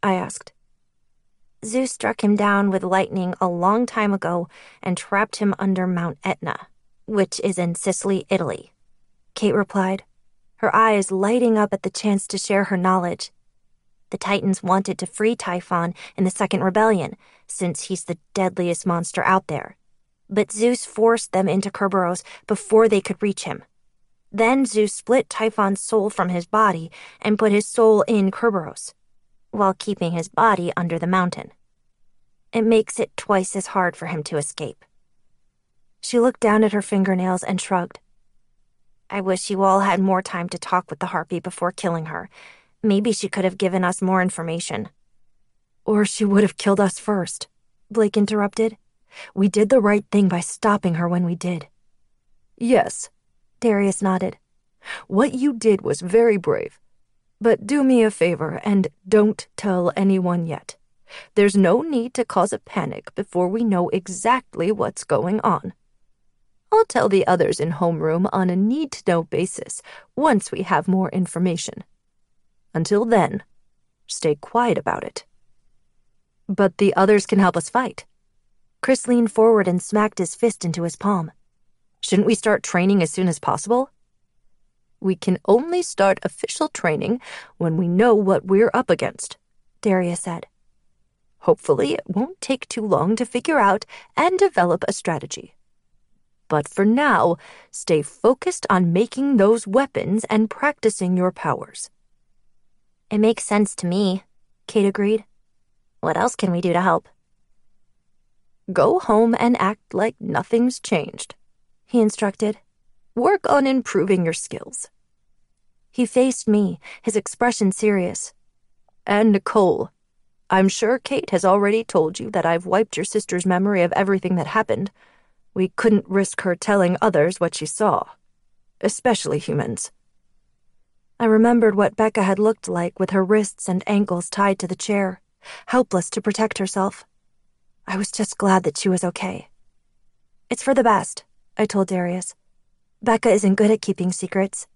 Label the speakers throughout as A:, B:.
A: I asked.
B: Zeus struck him down with lightning a long time ago and trapped him under Mount Etna, which is in Sicily, Italy, Kate replied, her eyes lighting up at the chance to share her knowledge. The Titans wanted to free Typhon in the Second Rebellion, since he's the deadliest monster out there. But Zeus forced them into Kerberos before they could reach him. Then Zeus split Typhon's soul from his body and put his soul in Kerberos, while keeping his body under the mountain. It makes it twice as hard for him to escape. She looked down at her fingernails and shrugged. I wish you all had more time to talk with the Harpy before killing her. Maybe she could have given us more information.
A: Or she would have killed us first, Blake interrupted. We did the right thing by stopping her when we did.
C: Yes, Darius nodded. What you did was very brave. But do me a favor and don't tell anyone yet. There's no need to cause a panic before we know exactly what's going on. I'll tell the others in homeroom on a need-to-know basis once we have more information. Until then, stay quiet about it.
A: But the others can help us fight. Chris leaned forward and smacked his fist into his palm. Shouldn't we start training as soon as possible?
C: We can only start official training when we know what we're up against, Darius said. Hopefully it won't take too long to figure out and develop a strategy. But for now, stay focused on making those weapons and practicing your powers.
B: It makes sense to me, Kate agreed. What else can we do to help?
C: Go home and act like nothing's changed, he instructed. Work on improving your skills.
A: He faced me, his expression serious.
C: And Nicole, I'm sure Kate has already told you that I've wiped your sister's memory of everything that happened. We couldn't risk her telling others what she saw, especially humans.
A: I remembered what Becca had looked like with her wrists and ankles tied to the chair, helpless to protect herself. I was just glad that she was okay. It's for the best, I told Darius. Becca isn't good at keeping secrets.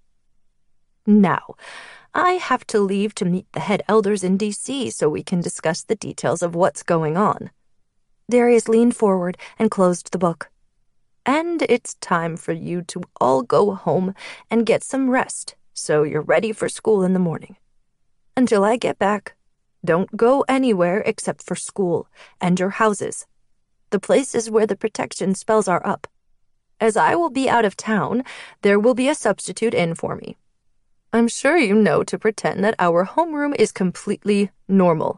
C: Now, I have to leave to meet the head elders in D.C. so we can discuss the details of what's going on.
A: Darius leaned forward and closed the book.
C: And it's time for you to all go home and get some rest so you're ready for school in the morning. Until I get back, don't go anywhere except for school and your houses, the places where the protection spells are up. As I will be out of town, there will be a substitute in for me. I'm sure you know to pretend that our homeroom is completely normal.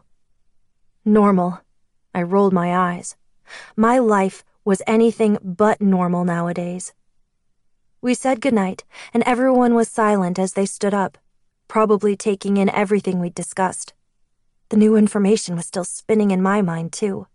A: Normal. I rolled my eyes. My life was anything but normal nowadays. We said goodnight, and everyone was silent as they stood up, probably taking in everything we'd discussed. The new information was still spinning in my mind, too.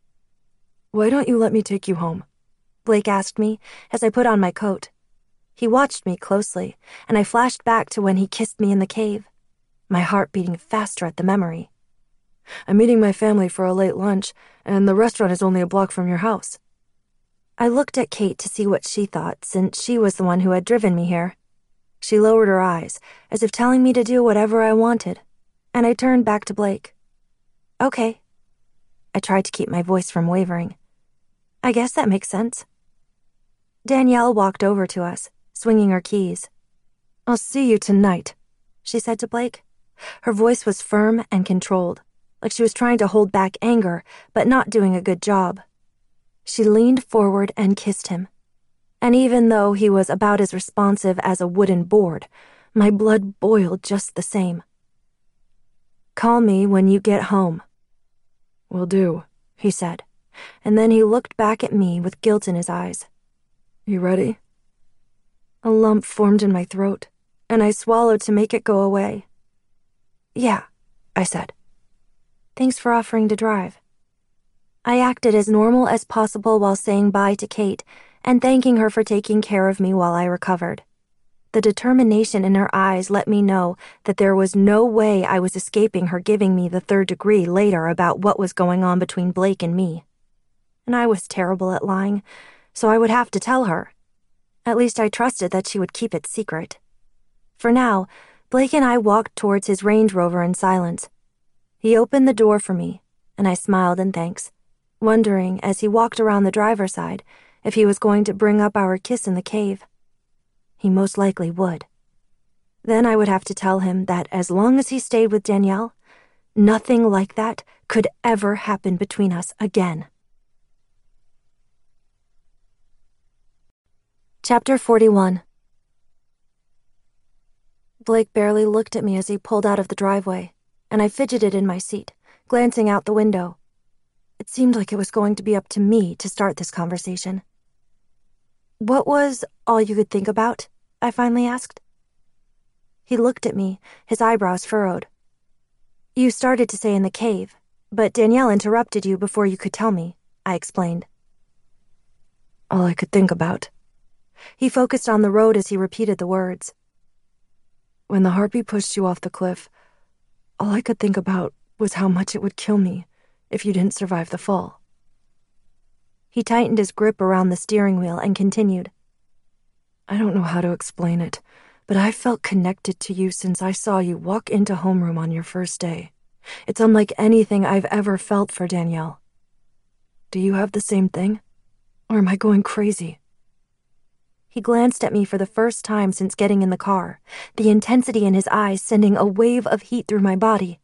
C: Why don't you let me take you home?
A: Blake asked me as I put on my coat. He watched me closely, and I flashed back to when he kissed me in the cave, my heart beating faster at the memory.
C: I'm meeting my family for a late lunch, and the restaurant is only a block from your house.
A: I looked at Kate to see what she thought, since she was the one who had driven me here. She lowered her eyes, as if telling me to do whatever I wanted, and I turned back to Blake. Okay. I tried to keep my voice from wavering. I guess that makes sense. Danielle walked over to us, swinging her keys.
C: I'll see you tonight,
A: she said to Blake. Her voice was firm and controlled, like she was trying to hold back anger, but not doing a good job. She leaned forward and kissed him. And even though he was about as responsive as a wooden board, my blood boiled just the same. Call me when you get home.
C: Will do,
A: he said, and then he looked back at me with guilt in his eyes.
C: You ready?
A: A lump formed in my throat, and I swallowed to make it go away. Yeah, I said. Thanks for offering to drive. I acted as normal as possible while saying bye to Kate and thanking her for taking care of me while I recovered. The determination in her eyes let me know that there was no way I was escaping her giving me the 3rd degree later about what was going on between Blake and me. And I was terrible at lying, so I would have to tell her. At least I trusted that she would keep it secret. For now, Blake and I walked towards his Range Rover in silence. He opened the door for me, and I smiled in thanks, wondering as he walked around the driver's side if he was going to bring up our kiss in the cave. He most likely would. Then I would have to tell him that as long as he stayed with Danielle, nothing like that could ever happen between us again. Chapter 41. Blake barely looked at me as he pulled out of the driveway, and I fidgeted in my seat, glancing out the window. It seemed like it was going to be up to me to start this conversation. "What was all you could think about?" I finally asked. He looked at me, his eyebrows furrowed. "You started to say in the cave, but Danielle interrupted you before you could tell me," I explained. "All I could think about." He focused on the road as he repeated the words. "When the harpy pushed you off the cliff, all I could think about was how much it would kill me if you didn't survive the fall." He tightened his grip around the steering wheel and continued. "I don't know how to explain it, but I felt connected to you since I saw you walk into homeroom on your first day. It's unlike anything I've ever felt for Danielle. Do you have the same thing? Or am I going crazy?" He glanced at me for the first time since getting in the car, the intensity in his eyes sending a wave of heat through my body.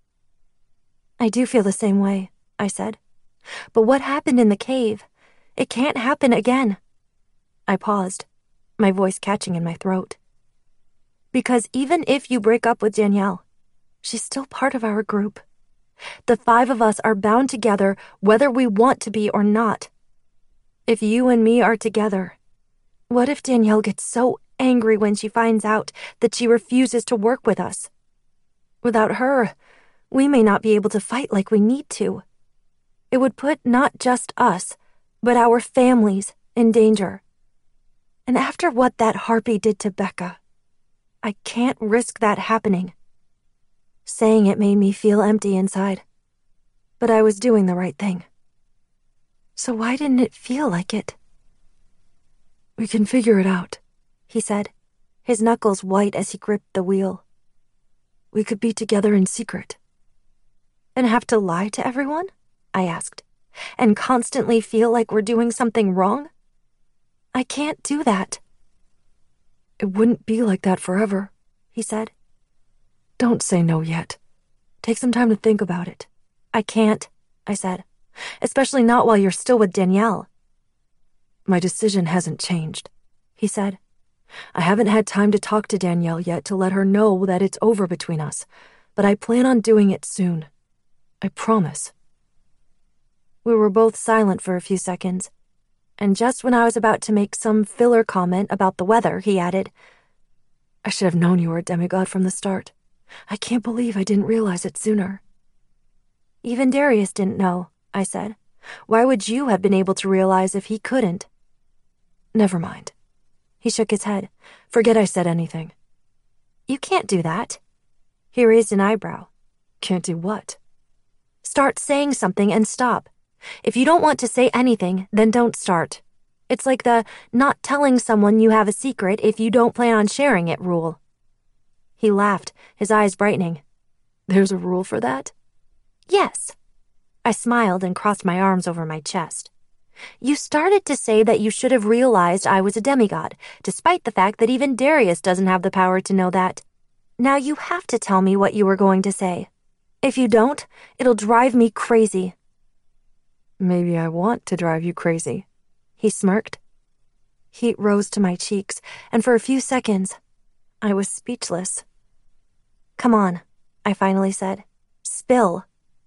A: "I do feel the same way," I said. "But what happened in the cave? It can't happen again." I paused, my voice catching in my throat. "Because even if you break up with Danielle, she's still part of our group. The 5 of us are bound together whether we want to be or not. If you and me are together, what if Danielle gets so angry when she finds out that she refuses to work with us? Without her, we may not be able to fight like we need to. It would put not just us, but our families in danger. And after what that harpy did to Becca, I can't risk that happening." Saying it made me feel empty inside, but I was doing the right thing. So why didn't it feel like it? "We can figure it out," he said, his knuckles white as he gripped the wheel. "We could be together in secret." "And have to lie to everyone?" I asked. "And constantly feel like we're doing something wrong? I can't do that." "It wouldn't be like that forever," he said. "Don't say no yet. Take some time to think about it." "I can't," I said. "Especially not while you're still with Danielle." "My decision hasn't changed," he said. "I haven't had time to talk to Danielle yet to let her know that it's over between us, but I plan on doing it soon. I promise." We were both silent for a few seconds, and just when I was about to make some filler comment about the weather, he added, "I should have known you were a demigod from the start. I can't believe I didn't realize it sooner." "Even Darius didn't know," I said. "Why would you have been able to realize if he couldn't?" "Never mind." He shook his head. "Forget I said anything." "You can't do that." He raised an eyebrow. "Can't do what?" "Start saying something and stop. If you don't want to say anything, then don't start. It's like the not telling someone you have a secret if you don't plan on sharing it rule." He laughed, his eyes brightening. "There's a rule for that?" "Yes." I smiled and crossed my arms over my chest. "You started to say that you should have realized I was a demigod, despite the fact that even Darius doesn't have the power to know that. Now you have to tell me what you were going to say. If you don't, it'll drive me crazy." "Maybe I want to drive you crazy," he smirked. Heat rose to my cheeks, and for a few seconds, I was speechless. "Come on," I finally said. "Spill."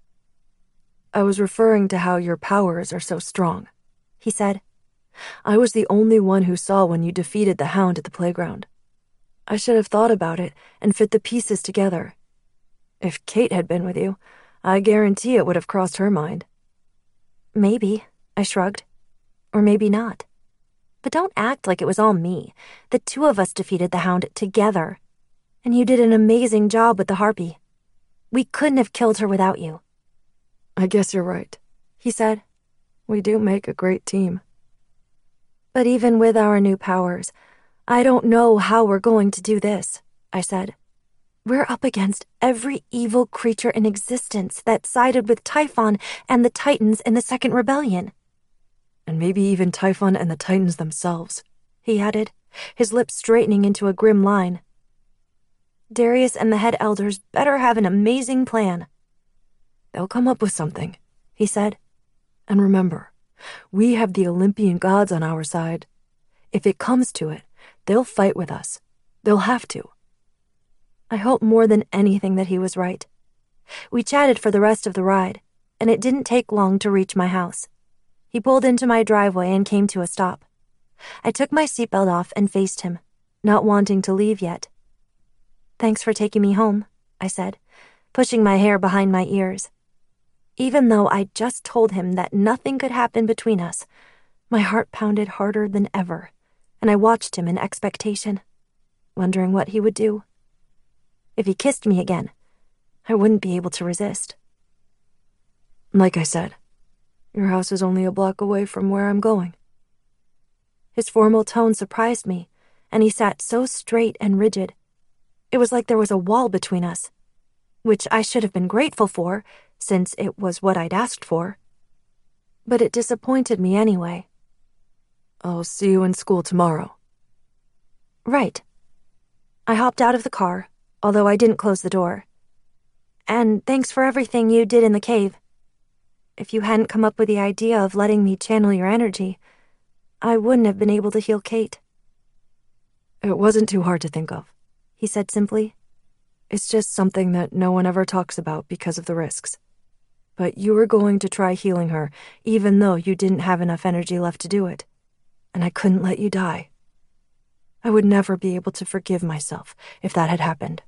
A: "I was referring to how your powers are so strong," he said. "I was the only one who saw when you defeated the Hound at the playground. I should have thought about it and fit the pieces together. If Kate had been with you, I guarantee it would have crossed her mind." "Maybe," I shrugged. "Or maybe not. But don't act like it was all me. The 2 of us defeated the Hound together. And you did an amazing job with the harpy. We couldn't have killed her without you." "I guess you're right," he said. "We do make a great team." "But even with our new powers, I don't know how we're going to do this," I said. We're up against every evil creature in existence that sided with Typhon and the Titans in the Second Rebellion.
C: And maybe even Typhon and the Titans themselves, he added, his lips straightening into a grim line.
A: Darius and the head elders better have an amazing plan.
C: They'll come up with something, he said. And remember, we have the Olympian gods on our side. If it comes to it, they'll fight with us. They'll have to.
A: I hope more than anything that he was right. We chatted for the rest of the ride, and it didn't take long to reach my house. He pulled into my driveway and came to a stop. I took my seatbelt off and faced him, not wanting to leave yet. "Thanks for taking me home," I said, pushing my hair behind my ears. Even though I just told him that nothing could happen between us, my heart pounded harder than ever, and I watched him in expectation, wondering what he would do. If he kissed me again, I wouldn't be able to resist.
C: Like I said, your house is only a block away from where I'm going.
A: His formal tone surprised me, and he sat so straight and rigid. It was like there was a wall between us, which I should have been grateful for, since it was what I'd asked for. But it disappointed me anyway.
C: "I'll see you in school tomorrow."
A: Right. I hopped out of the car, although I didn't close the door. "And thanks for everything you did in the cave. If you hadn't come up with the idea of letting me channel your energy, I wouldn't have been able to heal Kate."
C: "It wasn't too hard to think of," he said simply. "It's just something that no one ever talks about because of the risks. But you were going to try healing her, even though you didn't have enough energy left to do it. And I couldn't let you die. I would never be able to forgive myself if that had happened."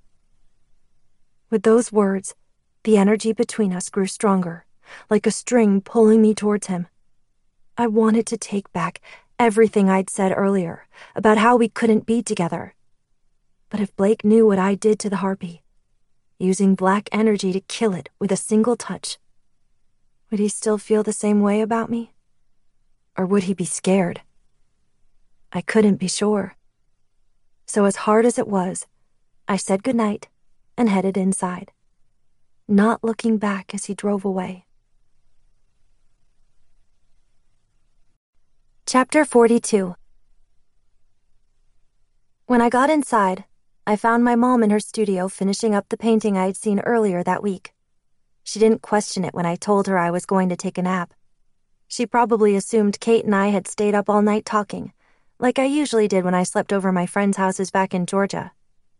A: With those words, the energy between us grew stronger, like a string pulling me towards him. I wanted to take back everything I'd said earlier about how we couldn't be together. But if Blake knew what I did to the harpy, using black energy to kill it with a single touch, would he still feel the same way about me? Or would he be scared? I couldn't be sure. So as hard as it was, I said goodnight and headed inside, not looking back as he drove away. Chapter 42. When I got inside, I found my mom in her studio finishing up the painting I had seen earlier that week. She didn't question it when I told her I was going to take a nap. She probably assumed Kate and I had stayed up all night talking, like I usually did when I slept over my friends' houses back in Georgia.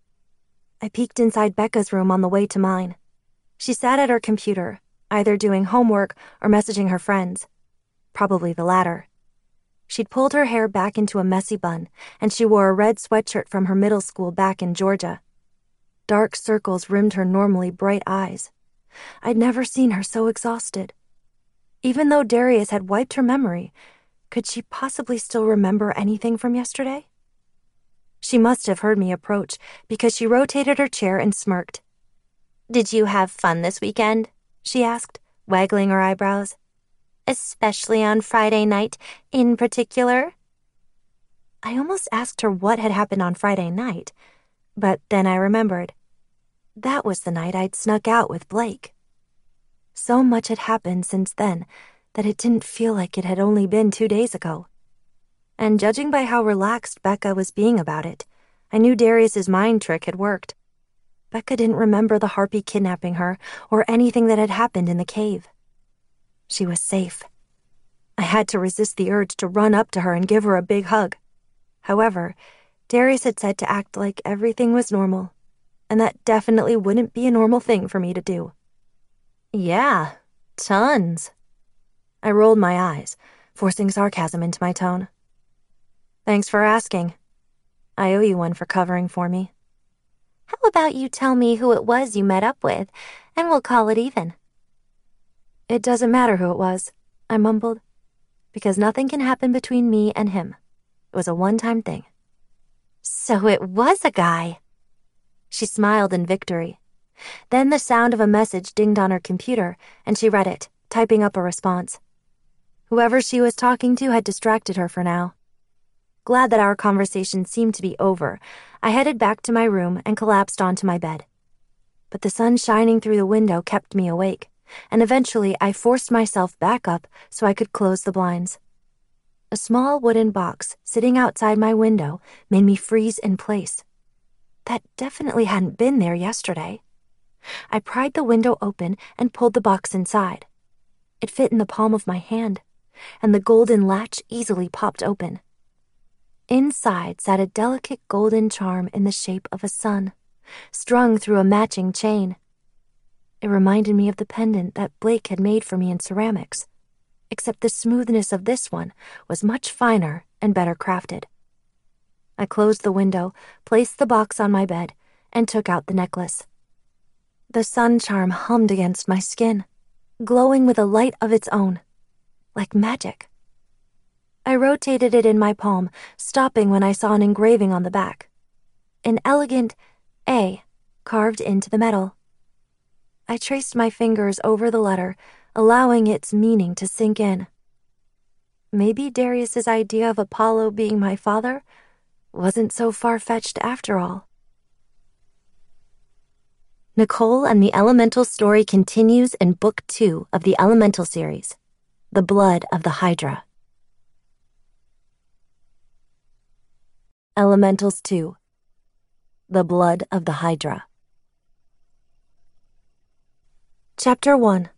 A: I peeked inside Becca's room on the way to mine. She sat at her computer, either doing homework or messaging her friends. Probably the latter. She'd pulled her hair back into a messy bun, and she wore a red sweatshirt from her middle school back in Georgia. Dark circles rimmed her normally bright eyes. I'd never seen her so exhausted. Even though Darius had wiped her memory, could she possibly still remember anything from yesterday? She must have heard me approach, because she rotated her chair and smirked. "Did you have fun this weekend?" she asked, waggling her eyebrows. "Especially on Friday night, in particular?" I almost asked her what had happened on Friday night, but then I remembered. That was the night I'd snuck out with Blake. So much had happened since then that it didn't feel like it had only been 2 days ago. And judging by how relaxed Becca was being about it, I knew Darius's mind trick had worked. Becca didn't remember the harpy kidnapping her or anything that had happened in the cave. She was safe. I had to resist the urge to run up to her and give her a big hug. However, Darius had said to act like everything was normal, and that definitely wouldn't be a normal thing for me to do. "Yeah, tons." I rolled my eyes, forcing sarcasm into my tone. "Thanks for asking. I owe you one for covering for me." "How about you tell me who it was you met up with, and we'll call it even?" "It doesn't matter who it was," I mumbled, "because nothing can happen between me and him. It was a one-time thing." "So it was a guy." She smiled in victory. Then the sound of a message dinged on her computer, and she read it, typing up a response. Whoever she was talking to had distracted her for now. Glad that our conversation seemed to be over, I headed back to my room and collapsed onto my bed, but the sun shining through the window kept me awake, and eventually I forced myself back up so I could close the blinds. A small wooden box sitting outside my window made me freeze in place. That definitely hadn't been there yesterday. I pried the window open and pulled the box inside. It fit in the palm of my hand, and the golden latch easily popped open. Inside sat a delicate golden charm in the shape of a sun, strung through a matching chain. It reminded me of the pendant that Blake had made for me in ceramics, except the smoothness of this one was much finer and better crafted. I closed the window, placed the box on my bed, and took out the necklace. The sun charm hummed against my skin, glowing with a light of its own, like magic. I rotated it in my palm, stopping when I saw an engraving on the back. An elegant A carved into the metal. I traced my fingers over the letter, allowing its meaning to sink in. Maybe Darius's idea of Apollo being my father wasn't so far-fetched after all.
B: Nicole and the Elemental story continues in Book 2 of the Elemental series, The Blood of the Hydra. Elementals 2, The Blood of the Hydra.
A: Chapter 1.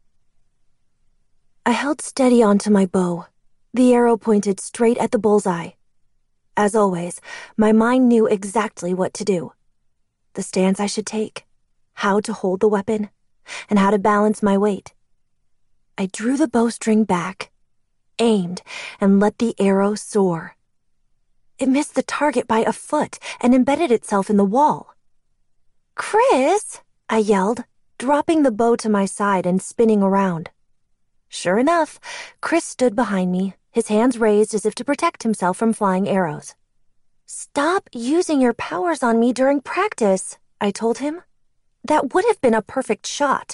A: I held steady onto my bow, the arrow pointed straight at the bullseye. As always, my mind knew exactly what to do. The stance I should take, how to hold the weapon, and how to balance my weight. I drew the bowstring back, aimed, and let the arrow soar. It missed the target by a foot and embedded itself in the wall. "Chris!" I yelled, dropping the bow to my side and spinning around. Sure enough, Chris stood behind me, his hands raised as if to protect himself from flying arrows. "Stop using your powers on me during practice," I told him. "That would have been a perfect shot."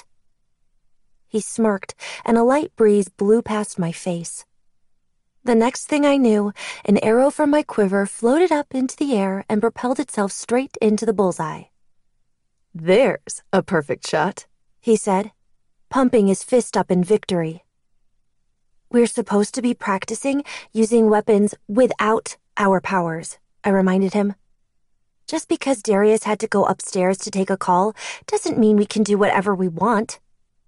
A: He smirked, and a light breeze blew past my face. The next thing I knew, an arrow from my quiver floated up into the air and propelled itself straight into the bullseye.
C: "There's a perfect shot,"
A: he said, pumping his fist up in victory. "We're supposed to be practicing using weapons without our powers," I reminded him. "Just because Darius had to go upstairs to take a call doesn't mean we can do whatever we want."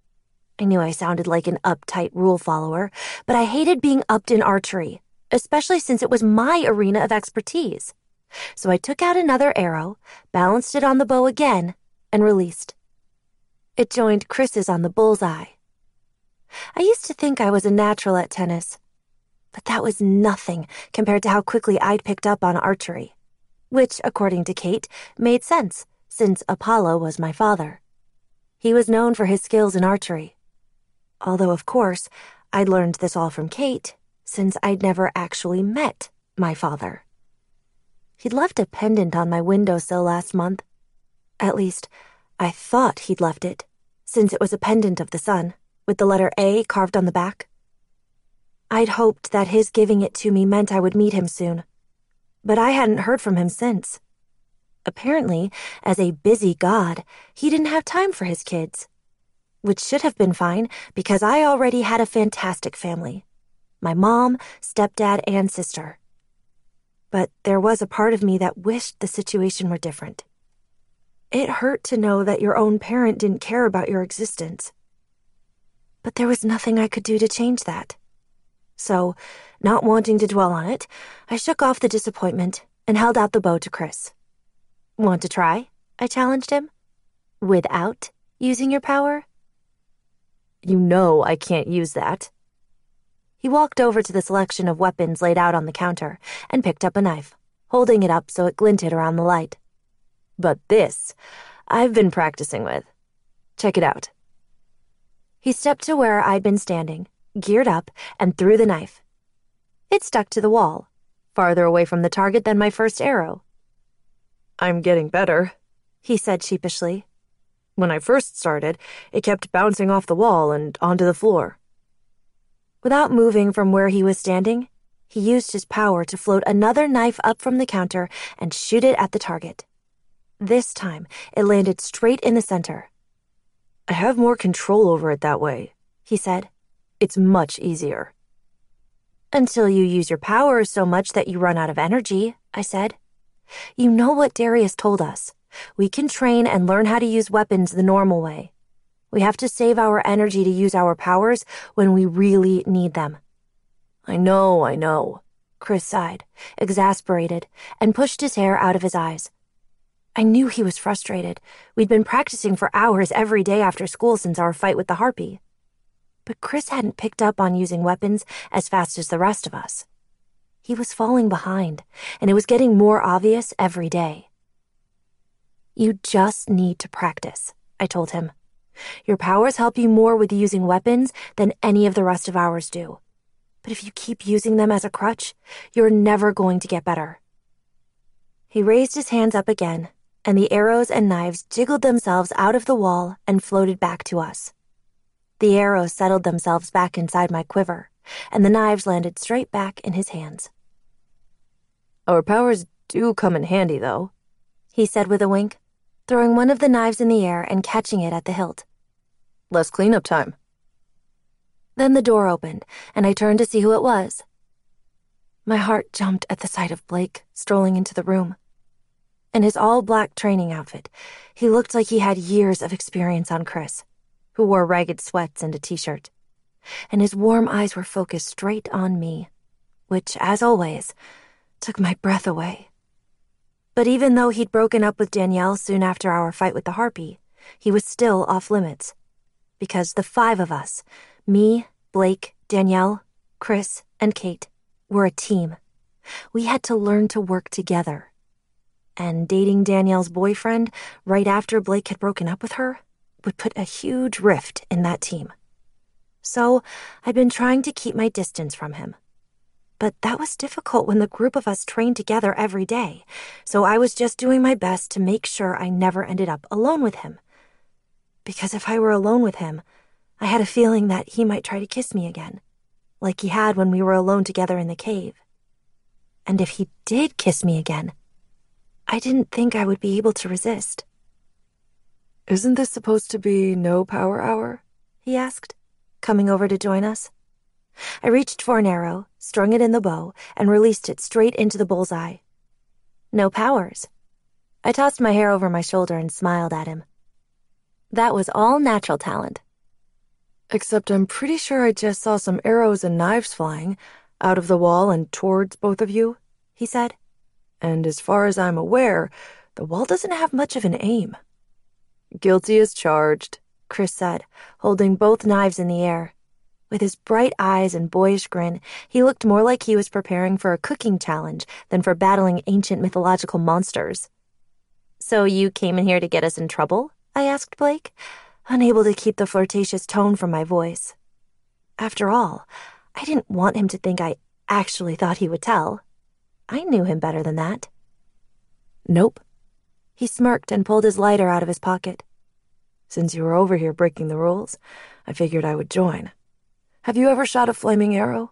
A: I knew I sounded like an uptight rule follower, but I hated being upped in archery, especially since it was my arena of expertise. So I took out another arrow, balanced it on the bow again, and released. It joined Chris's on the bullseye. I used to think I was a natural at tennis, but that was nothing compared to how quickly I'd picked up on archery, which, according to Kate, made sense since Apollo was my father. He was known for his skills in archery. Although, of course, I'd learned this all from Kate, since I'd never actually met my father. He'd left a pendant on my windowsill last month. At least, I thought he'd left it, since it was a pendant of the sun, with the letter A carved on the back. I'd hoped that his giving it to me meant I would meet him soon, but I hadn't heard from him since. Apparently, as a busy god, he didn't have time for his kids, which should have been fine because I already had a fantastic family. My mom, stepdad, and sister. But there was a part of me that wished the situation were different. It hurt to know that your own parent didn't care about your existence. But there was nothing I could do to change that. So, not wanting to dwell on it, I shook off the disappointment and held out the bow to Chris. "Want to try?" I challenged him. "Without using your power?"
C: "You know I can't use that."
A: He walked over to the selection of weapons laid out on the counter and picked up a knife, holding it up so it glinted around the light.
C: "But this, I've been practicing with. Check it out."
A: He stepped to where I'd been standing, geared up, and threw the knife. It stuck to the wall, farther away from the target than my first arrow.
C: "I'm getting better,"
A: he said sheepishly.
C: "When I first started, it kept bouncing off the wall and onto the floor."
A: Without moving from where he was standing, he used his power to float another knife up from the counter and shoot it at the target. This time, it landed straight in the center.
C: I have more control over it that way, he said. It's much easier.
A: Until you use your powers so much that you run out of energy, I said. You know what Darius told us. We can train and learn how to use weapons the normal way. We have to save our energy to use our powers when we really need them.
C: I know,
A: Chris sighed, exasperated, and pushed his hair out of his eyes. I knew he was frustrated. We'd been practicing for hours every day after school since our fight with the Harpy. But Chris hadn't picked up on using weapons as fast as the rest of us. He was falling behind, and it was getting more obvious every day. You just need to practice, I told him. Your powers help you more with using weapons than any of the rest of ours do. But if you keep using them as a crutch, you're never going to get better. He raised his hands up again, and the arrows and knives jiggled themselves out of the wall and floated back to us. The arrows settled themselves back inside my quiver, and the knives landed straight back in his hands.
C: Our powers do come in handy, though,
A: he said with a wink, throwing one of the knives in the air and catching it at the hilt.
C: Less cleanup time.
A: Then the door opened, and I turned to see who it was. My heart jumped at the sight of Blake strolling into the room. In his all-black training outfit, he looked like he had years of experience on Chris, who wore ragged sweats and a t-shirt. And his warm eyes were focused straight on me, which, as always, took my breath away. But even though he'd broken up with Danielle soon after our fight with the Harpy, he was still off limits. Because the 5 of us, me, Blake, Danielle, Chris, and Kate, were a team. We had to learn to work together. And dating Danielle's boyfriend right after Blake had broken up with her would put a huge rift in that team. So I'd been trying to keep my distance from him. But that was difficult when the group of us trained together every day, so I was just doing my best to make sure I never ended up alone with him. Because if I were alone with him, I had a feeling that he might try to kiss me again, like he had when we were alone together in the cave. And if he did kiss me again, I didn't think I would be able to resist.
C: Isn't this supposed to be no power hour?
A: He asked, coming over to join us. I reached for an arrow, strung it in the bow, and released it straight into the bullseye. No powers. I tossed my hair over my shoulder and smiled at him. That was all natural talent.
C: Except I'm pretty sure I just saw some arrows and knives flying out of the wall and towards both of you, he said. And as far as I'm aware, the wall doesn't have much of an aim.
A: Guilty as charged, Chris said, holding both knives in the air. With his bright eyes and boyish grin, he looked more like he was preparing for a cooking challenge than for battling ancient mythological monsters. So you came in here to get us in trouble? I asked Blake, unable to keep the flirtatious tone from my voice. After all, I didn't want him to think I actually thought he would tell. I knew him better than that.
C: Nope.
A: He smirked and pulled his lighter out of his pocket.
C: Since you were over here breaking the rules, I figured I would join. Have you ever shot a flaming arrow?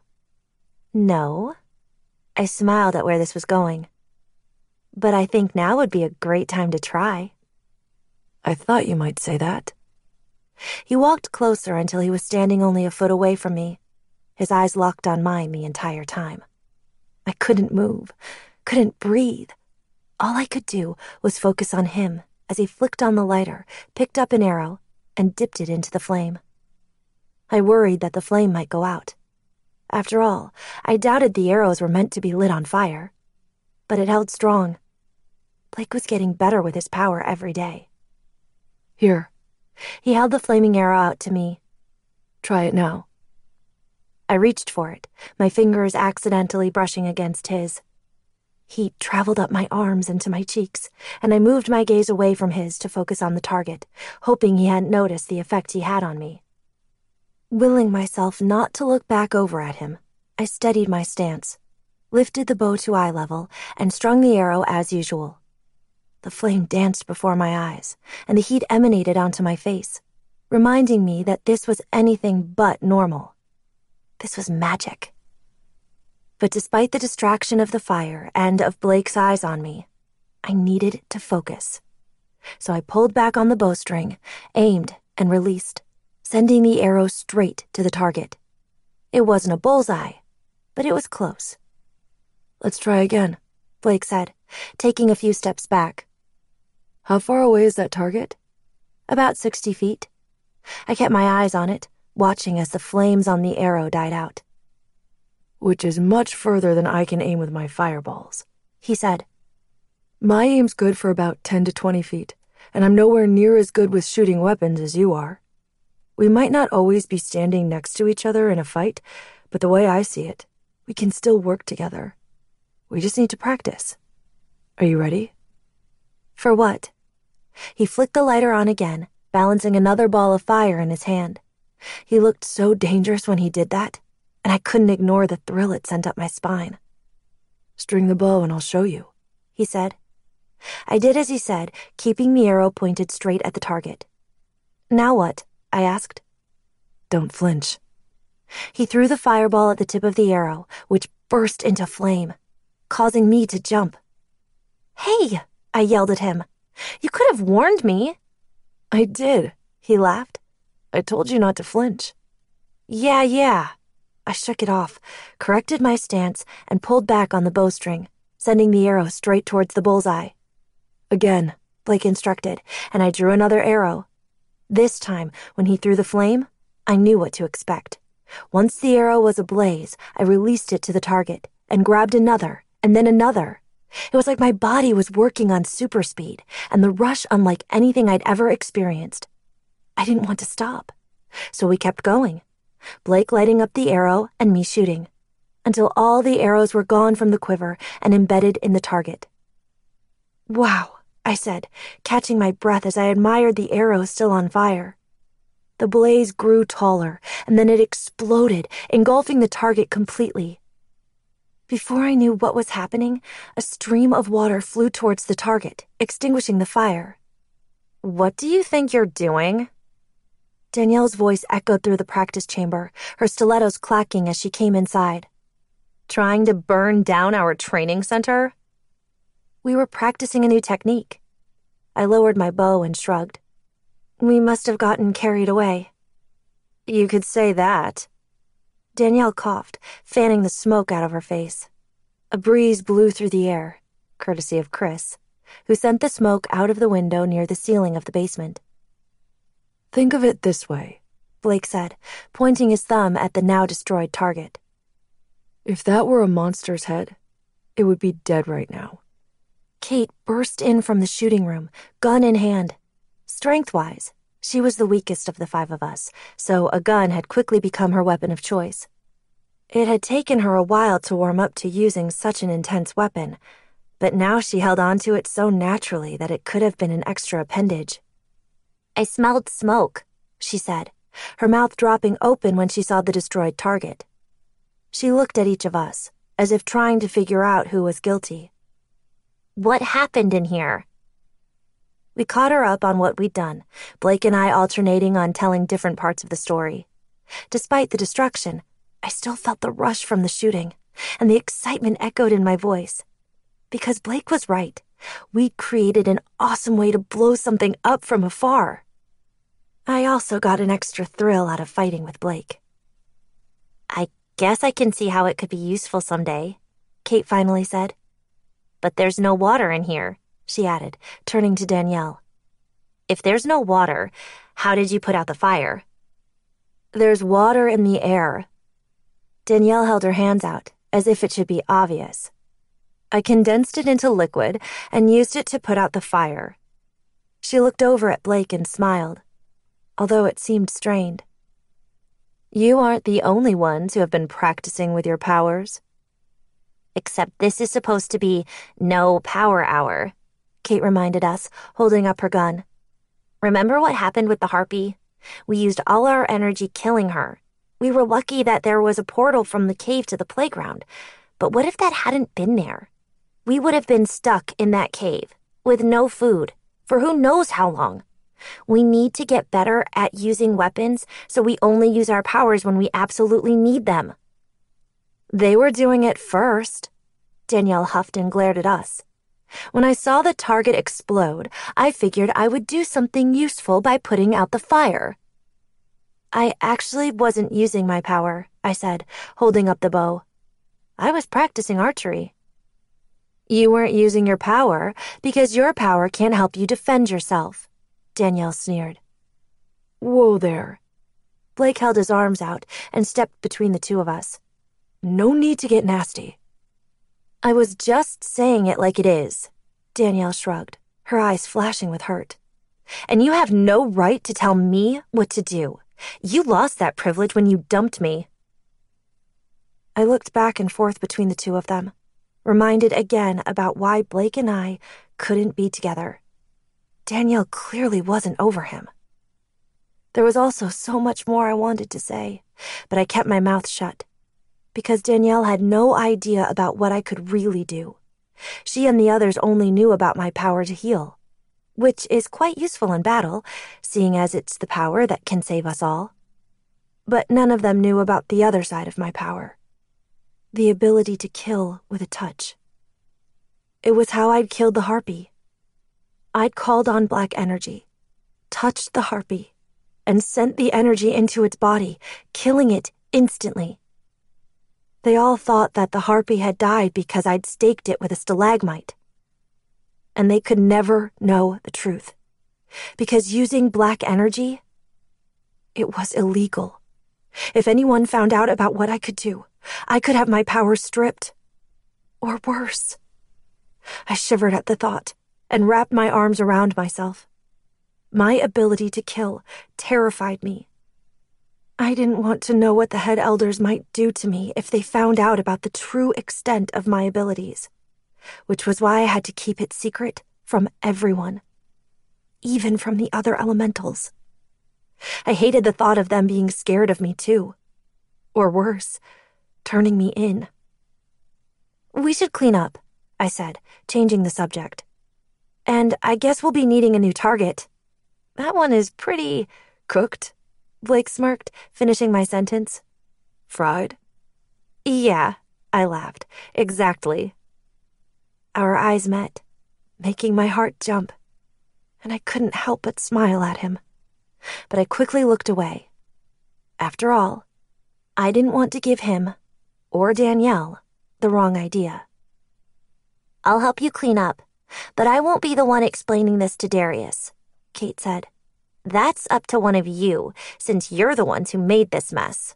A: No. I smiled at where this was going. But I think now would be a great time to try.
C: I thought you might say that.
A: He walked closer until he was standing only a foot away from me, his eyes locked on mine the entire time. I couldn't move, couldn't breathe. All I could do was focus on him as he flicked on the lighter, picked up an arrow, and dipped it into the flame. I worried that the flame might go out. After all, I doubted the arrows were meant to be lit on fire. But it held strong. Blake was getting better with his power every day.
C: Here.
A: He held the flaming arrow out to me.
C: Try it now.
A: I reached for it, my fingers accidentally brushing against his. Heat traveled up my arms into my cheeks, and I moved my gaze away from his to focus on the target, hoping he hadn't noticed the effect he had on me. Willing myself not to look back over at him, I steadied my stance, lifted the bow to eye level, and strung the arrow as usual. The flame danced before my eyes, and the heat emanated onto my face, reminding me that this was anything but normal. This was magic. But despite the distraction of the fire and of Blake's eyes on me, I needed to focus. So I pulled back on the bowstring, aimed, and released, sending the arrow straight to the target. It wasn't a bullseye, but it was close. "Let's try again," Blake said, taking a few steps back. "How far away is that target?" "About 60 feet. I kept my eyes on it, watching as the flames on the arrow died out. "Which is much further than I can aim with my fireballs," he said. "My aim's good for about 10 to 20 feet, and I'm nowhere near as good with shooting weapons as you are. We might not always be standing next to each other in a fight, but the way I see it, we can still work together. We just need to practice. Are you ready?" "For what?" He flicked the lighter on again, balancing another ball of fire in his hand. He looked so dangerous when he did that, and I couldn't ignore the thrill it sent up my spine. "String the bow and I'll show you," he said. I did as he said, keeping the arrow pointed straight at the target. "Now what?" I asked. "Don't flinch." He threw the fireball at the tip of the arrow, which burst into flame, causing me to jump. "Hey!" I yelled at him. "You could have warned me." "I did," he laughed. "I told you not to flinch." Yeah. I shook it off, corrected my stance, and pulled back on the bowstring, sending the arrow straight towards the bullseye. "Again," Blake instructed, and I drew another arrow. This time, when he threw the flame, I knew what to expect. Once the arrow was ablaze, I released it to the target and grabbed another, and then another. It was like my body was working on super speed, and the rush unlike anything I'd ever experienced. I didn't want to stop, so we kept going, Blake lighting up the arrow and me shooting, until all the arrows were gone from the quiver and embedded in the target. "Wow," I said, catching my breath as I admired the arrow still on fire. The blaze grew taller, and then it exploded, engulfing the target completely. Before I knew what was happening, a stream of water flew towards the target, extinguishing the fire.
B: "What do you think you're doing?"
A: Danielle's voice echoed through the practice chamber, her stilettos clacking as she came inside.
B: "Trying to burn down our training center?"
A: "We were practicing a new technique." I lowered my bow and shrugged. "We must have gotten carried away."
B: "You could say that."
A: Danielle coughed, fanning the smoke out of her face. A breeze blew through the air, courtesy of Chris, who sent the smoke out of the window near the ceiling of the basement. "Think of it this way," Blake said, pointing his thumb at the now-destroyed target. "If that were a monster's head, it would be dead right now." Kate burst in from the shooting room, gun in hand. Strength-wise, she was the weakest of the five of us, so a gun had quickly become her weapon of choice. It had taken her a while to warm up to using such an intense weapon, but now she held on to it so naturally that it could have been an extra appendage.
B: "I smelled smoke,"
A: she said, her mouth dropping open when she saw the destroyed target. She looked at each of us, as if trying to figure out who was guilty.
B: "What happened in here?"
A: We caught her up on what we'd done, Blake and I alternating on telling different parts of the story. Despite the destruction, I still felt the rush from the shooting, and the excitement echoed in my voice. Because Blake was right. We'd created an awesome way to blow something up from afar. I also got an extra thrill out of fighting with Blake.
B: "I guess I can see how it could be useful someday,"
A: Kate finally said.
B: "But there's no water in here,"
A: she added, turning to Danielle.
B: "If there's no water, how did you put out the fire?"
A: "There's water in the air." Danielle held her hands out, as if it should be obvious. "I condensed it into liquid and used it to put out the fire." She looked over at Blake and smiled, although it seemed strained. "You aren't the only ones who have been practicing with your powers."
B: "Except this is supposed to be no power hour,"
A: Kate reminded us, holding up her gun.
B: "Remember what happened with the harpy? We used all our energy killing her. We were lucky that there was a portal from the cave to the playground. But what if that hadn't been there? We would have been stuck in that cave, with no food, for who knows how long. We need to get better at using weapons so we only use our powers when we absolutely need them."
A: "They were doing it first." Danielle huffed and glared at us.
B: When I saw the target explode, I figured I would do something useful by putting out the fire. I actually wasn't using my power, I said, holding up the bow. I was practicing archery. You weren't using your power because your power can't help you defend yourself, Danielle sneered.
C: Whoa there.
B: Blake held his arms out and stepped between the two of us.
C: No need to get nasty.
B: I was just saying it like it is, Danielle shrugged, her eyes flashing with hurt. And you have no right to tell me what to do. You lost that privilege when you dumped me.
A: I looked back and forth between the two of them, reminded again about why Blake and I couldn't be together. Danielle clearly wasn't over him. There was also so much more I wanted to say, but I kept my mouth shut, because Danielle had no idea about what I could really do. She and the others only knew about my power to heal, which is quite useful in battle, seeing as it's the power that can save us all. But none of them knew about the other side of my power, the ability to kill with a touch. It was how I'd killed the harpy. I'd called on black energy, touched the harpy, and sent the energy into its body, killing it instantly. They all thought that the harpy had died because I'd staked it with a stalagmite. And they could never know the truth, because using black energy, it was illegal. If anyone found out about what I could do, I could have my power stripped. Or worse. I shivered at the thought and wrapped my arms around myself. My ability to kill terrified me. I didn't want to know what the head elders might do to me if they found out about the true extent of my abilities, which was why I had to keep it secret from everyone, even from the other elementals. I hated the thought of them being scared of me too, or worse, turning me in.
B: We should clean up, I said, changing the subject. And I guess we'll be needing a new target. That one is pretty
C: cooked,
B: Blake smirked, finishing my sentence.
C: Fried?
B: Yeah, I laughed. Exactly.
A: Our eyes met, making my heart jump, and I couldn't help but smile at him. But I quickly looked away. After all, I didn't want to give him, or Danielle, the wrong idea.
B: I'll help you clean up, but I won't be the one explaining this to Darius, Kate said. That's up to one of you, since you're the ones who made this mess.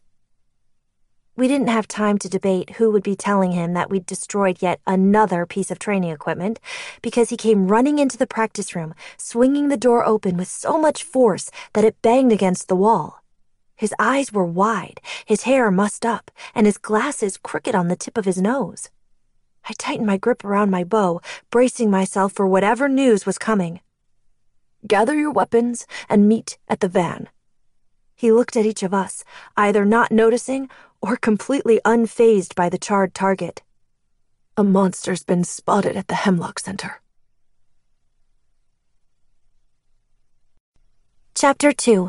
A: We didn't have time to debate who would be telling him that we'd destroyed yet another piece of training equipment, because he came running into the practice room, swinging the door open with so much force that it banged against the wall. His eyes were wide, his hair mussed up, and his glasses crooked on the tip of his nose. I tightened my grip around my bow, bracing myself for whatever news was coming.
C: Gather your weapons and meet at the van.
A: He looked at each of us, either not noticing or completely unfazed by the charred target.
C: A monster's been spotted at the Hemlock Center.
A: Chapter 2.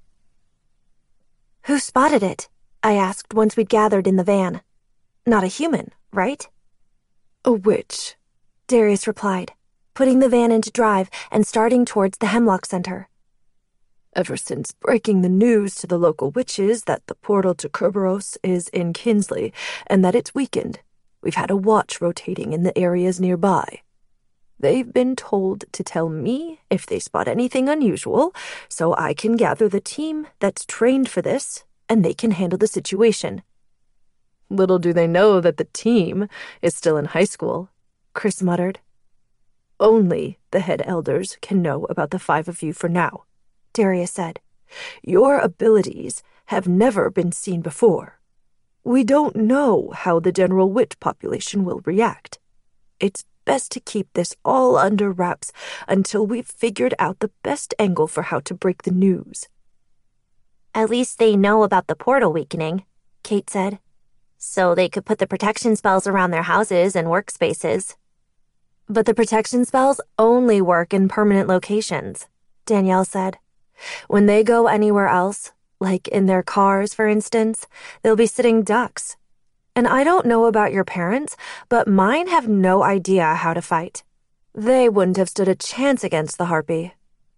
A: Who spotted it? I asked once we'd gathered in the van. Not a human, right?
C: A witch,
A: Darius replied, putting the van into drive and starting towards the Hemlock Center.
C: Ever since breaking the news to the local witches that the portal to Kerberos is in Kinsley and that it's weakened, we've had a watch rotating in the areas nearby. They've been told to tell me if they spot anything unusual, so I can gather the team that's trained for this, and they can handle the situation. Little do they know that the team is still in high school, Chris muttered. Only the head elders can know about the 5 of you for now, Darius said. Your abilities have never been seen before. We don't know how the general witch population will react. It's best to keep this all under wraps until we've figured out the best angle for how to break the news.
B: At least they know about the portal weakening, Kate said. So they could put the protection spells around their houses and workspaces.
A: But the protection spells only work in permanent locations, Danielle said. When they go anywhere else, like in their cars, for instance, they'll be sitting ducks. And I don't know about your parents, but mine have no idea how to fight.
C: They wouldn't have stood a chance against the Harpy.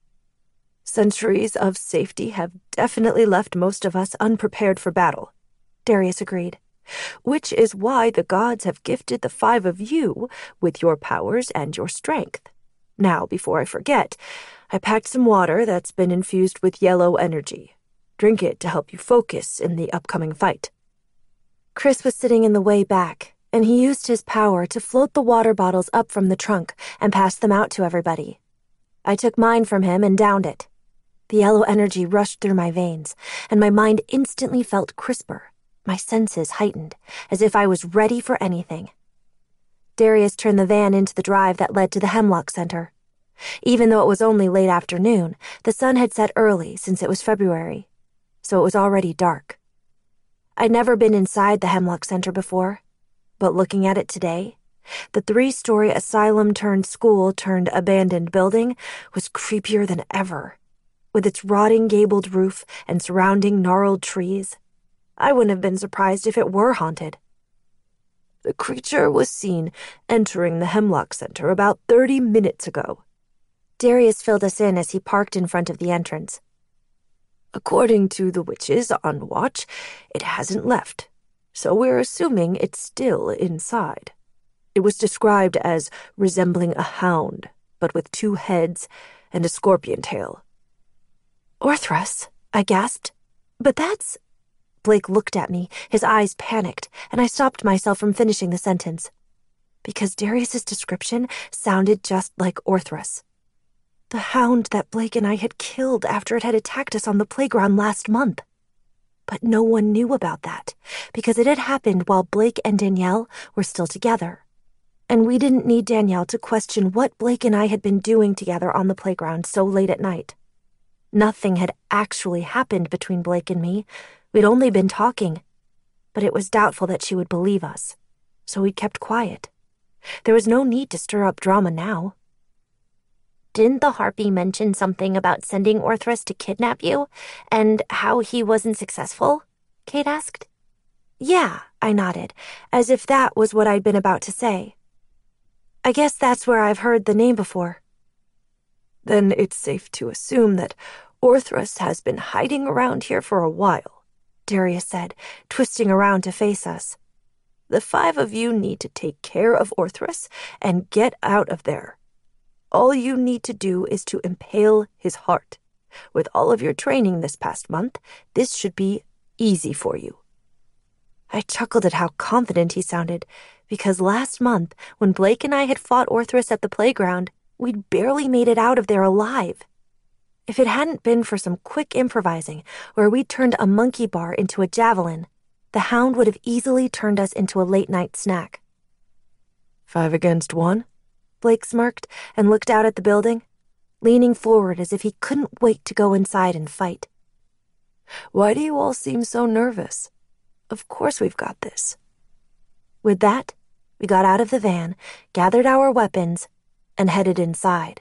C: Centuries of safety have definitely left most of us unprepared for battle, Darius agreed, which is why the gods have gifted the 5 of you with your powers and your strength. Now, before I forget, I packed some water that's been infused with yellow energy. Drink it to help you focus in the upcoming fight.
A: Chris was sitting in the way back, and he used his power to float the water bottles up from the trunk and pass them out to everybody. I took mine from him and downed it. The yellow energy rushed through my veins, and my mind instantly felt crisper, my senses heightened, as if I was ready for anything. Darius turned the van into the drive that led to the Hemlock Center. Even though it was only late afternoon, the sun had set early since it was February, so it was already dark. I'd never been inside the Hemlock Center before, but looking at it today, the 3-story asylum-turned-school-turned-abandoned building was creepier than ever. With its rotting gabled roof and surrounding gnarled trees, I wouldn't have been surprised if it were haunted.
C: The creature was seen entering the Hemlock Center about 30 minutes ago.
A: Darius filled us in as he parked in front of the entrance.
C: According to the witches on watch, it hasn't left, so we're assuming it's still inside. It was described as resembling a hound, but with 2 heads and a scorpion tail.
A: Orthrus, I gasped. But that's... Blake looked at me, his eyes panicked, and I stopped myself from finishing the sentence. Because Darius's description sounded just like Orthrus. The hound that Blake and I had killed after it had attacked us on the playground last month. But no one knew about that, because it had happened while Blake and Danielle were still together. And we didn't need Danielle to question what Blake and I had been doing together on the playground so late at night. Nothing had actually happened between Blake and me. We'd only been talking. But it was doubtful that she would believe us, so we kept quiet. There was no need to stir up drama now.
B: Didn't the Harpy mention something about sending Orthrus to kidnap you, and how he wasn't successful? Kate asked.
A: Yeah, I nodded, as if that was what I'd been about to say. I guess that's where I've heard the name before.
C: Then it's safe to assume that Orthrus has been hiding around here for a while, Darius said, twisting around to face us. The 5 of you need to take care of Orthrus and get out of there. All you need to do is to impale his heart. With all of your training this past month, this should be easy for you.
A: I chuckled at how confident he sounded, because last month, when Blake and I had fought Orthrus at the playground, we'd barely made it out of there alive. If it hadn't been for some quick improvising, where we turned a monkey bar into a javelin, the hound would have easily turned us into a late-night snack.
C: 5 against 1?
A: Blake smirked and looked out at the building, leaning forward as if he couldn't wait to go inside and fight.
C: Why do you all seem so nervous? Of course we've got this.
A: With that, we got out of the van, gathered our weapons, and headed inside.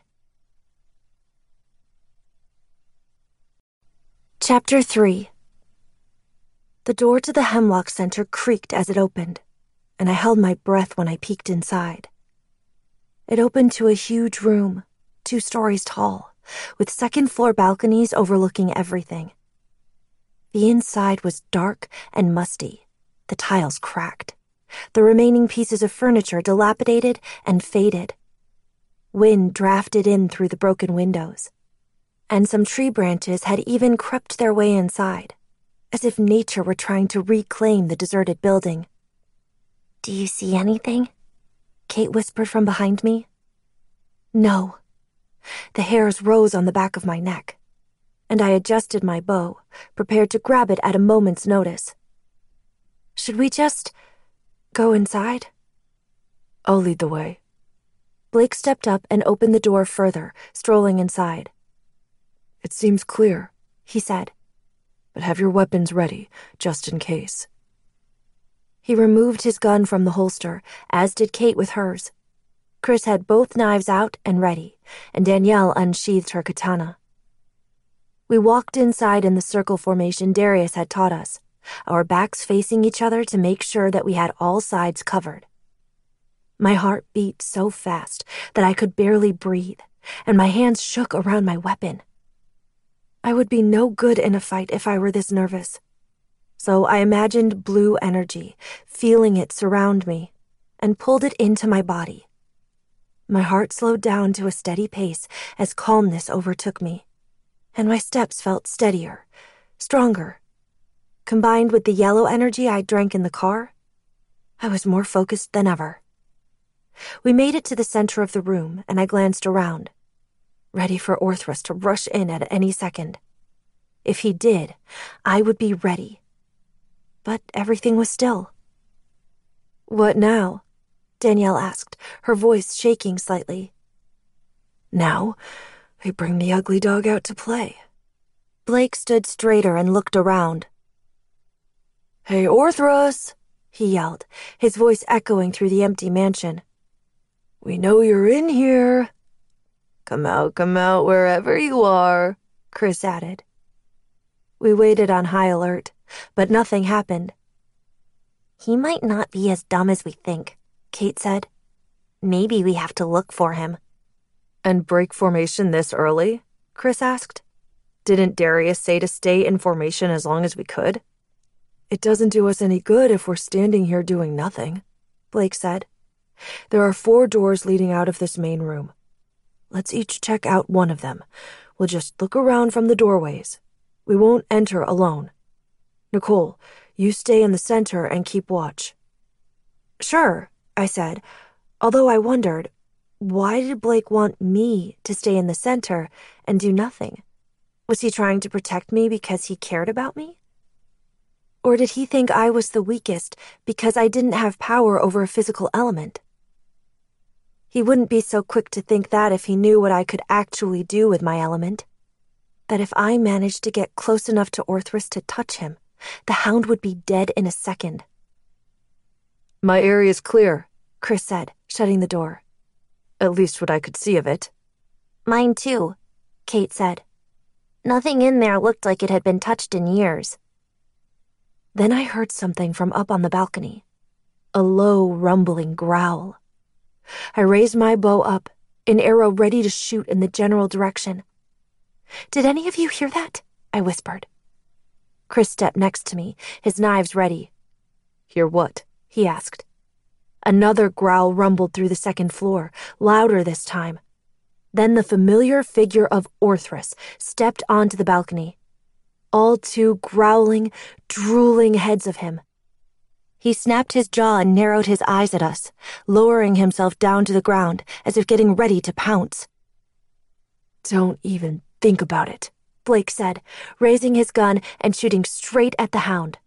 A: Chapter 3. The door to the Hemlock Center creaked as it opened, and I held my breath when I peeked inside. It opened to a huge room, 2 stories tall, with second-floor balconies overlooking everything. The inside was dark and musty, the tiles cracked, the remaining pieces of furniture dilapidated and faded. Wind drafted in through the broken windows, and some tree branches had even crept their way inside, as if nature were trying to reclaim the deserted building.
B: Do you see anything?
A: Kate whispered from behind me. No. The hairs rose on the back of my neck, and I adjusted my bow, prepared to grab it at a moment's notice. Should we just go inside?
C: I'll lead the way.
A: Blake stepped up and opened the door further, strolling inside.
C: It seems clear,
A: he said.
C: But have your weapons ready, just in case.
A: He removed his gun from the holster, as did Kate with hers. Chris had both knives out and ready, and Danielle unsheathed her katana. We walked inside in the circle formation Darius had taught us, our backs facing each other to make sure that we had all sides covered. My heart beat so fast that I could barely breathe, and my hands shook around my weapon. I would be no good in a fight if I were this nervous. So I imagined blue energy, feeling it surround me, and pulled it into my body. My heart slowed down to a steady pace as calmness overtook me, and my steps felt steadier, stronger. Combined with the yellow energy I drank in the car, I was more focused than ever. We made it to the center of the room, and I glanced around, ready for Orthrus to rush in at any second. If he did, I would be ready. But everything was still. "What now?" Danielle asked, her voice shaking slightly. "Now, I bring the ugly dog out to play." Blake stood straighter and looked around. "Hey, Orthrus," he yelled, his voice echoing through the empty mansion. "We know you're in here." Come out, wherever you are," Chris added. We waited on high alert, but nothing happened.
B: "He might not be as dumb as we think," Kate said. "Maybe we have to look for him."
C: "And break formation this early?" Chris asked. "Didn't Darius say to stay in formation as long as we could?" "It doesn't do us any good if we're standing here doing nothing," Blake said. "There are 4 doors leading out of this main room. Let's each check out one of them. We'll just look around from the doorways. We won't enter alone. Nicole, you stay in the center and keep watch."
A: "Sure," I said, although I wondered, why did Blake want me to stay in the center and do nothing? Was he trying to protect me because he cared about me? Or did he think I was the weakest because I didn't have power over a physical element? He wouldn't be so quick to think that if he knew what I could actually do with my element. That if I managed to get close enough to Orthrus to touch him, the hound would be dead in a second.
C: "My area's clear,"
A: Chris said, shutting the door.
C: "At least what I could see of it."
B: "Mine too," Kate said. "Nothing in there looked like it had been touched in years."
A: Then I heard something from up on the balcony. A low, rumbling growl. I raised my bow up, an arrow ready to shoot in the general direction. "Did any of you hear that?" I whispered. Chris stepped next to me, his knives ready.
C: "Hear what?"
A: he asked. Another growl rumbled through the second floor, louder this time. Then the familiar figure of Orthrus stepped onto the balcony. All 2 growling, drooling heads of him. He snapped his jaw and narrowed his eyes at us, lowering himself down to the ground as if getting ready to pounce. "Don't even think about it," Blake said, raising his gun and shooting straight at the hound.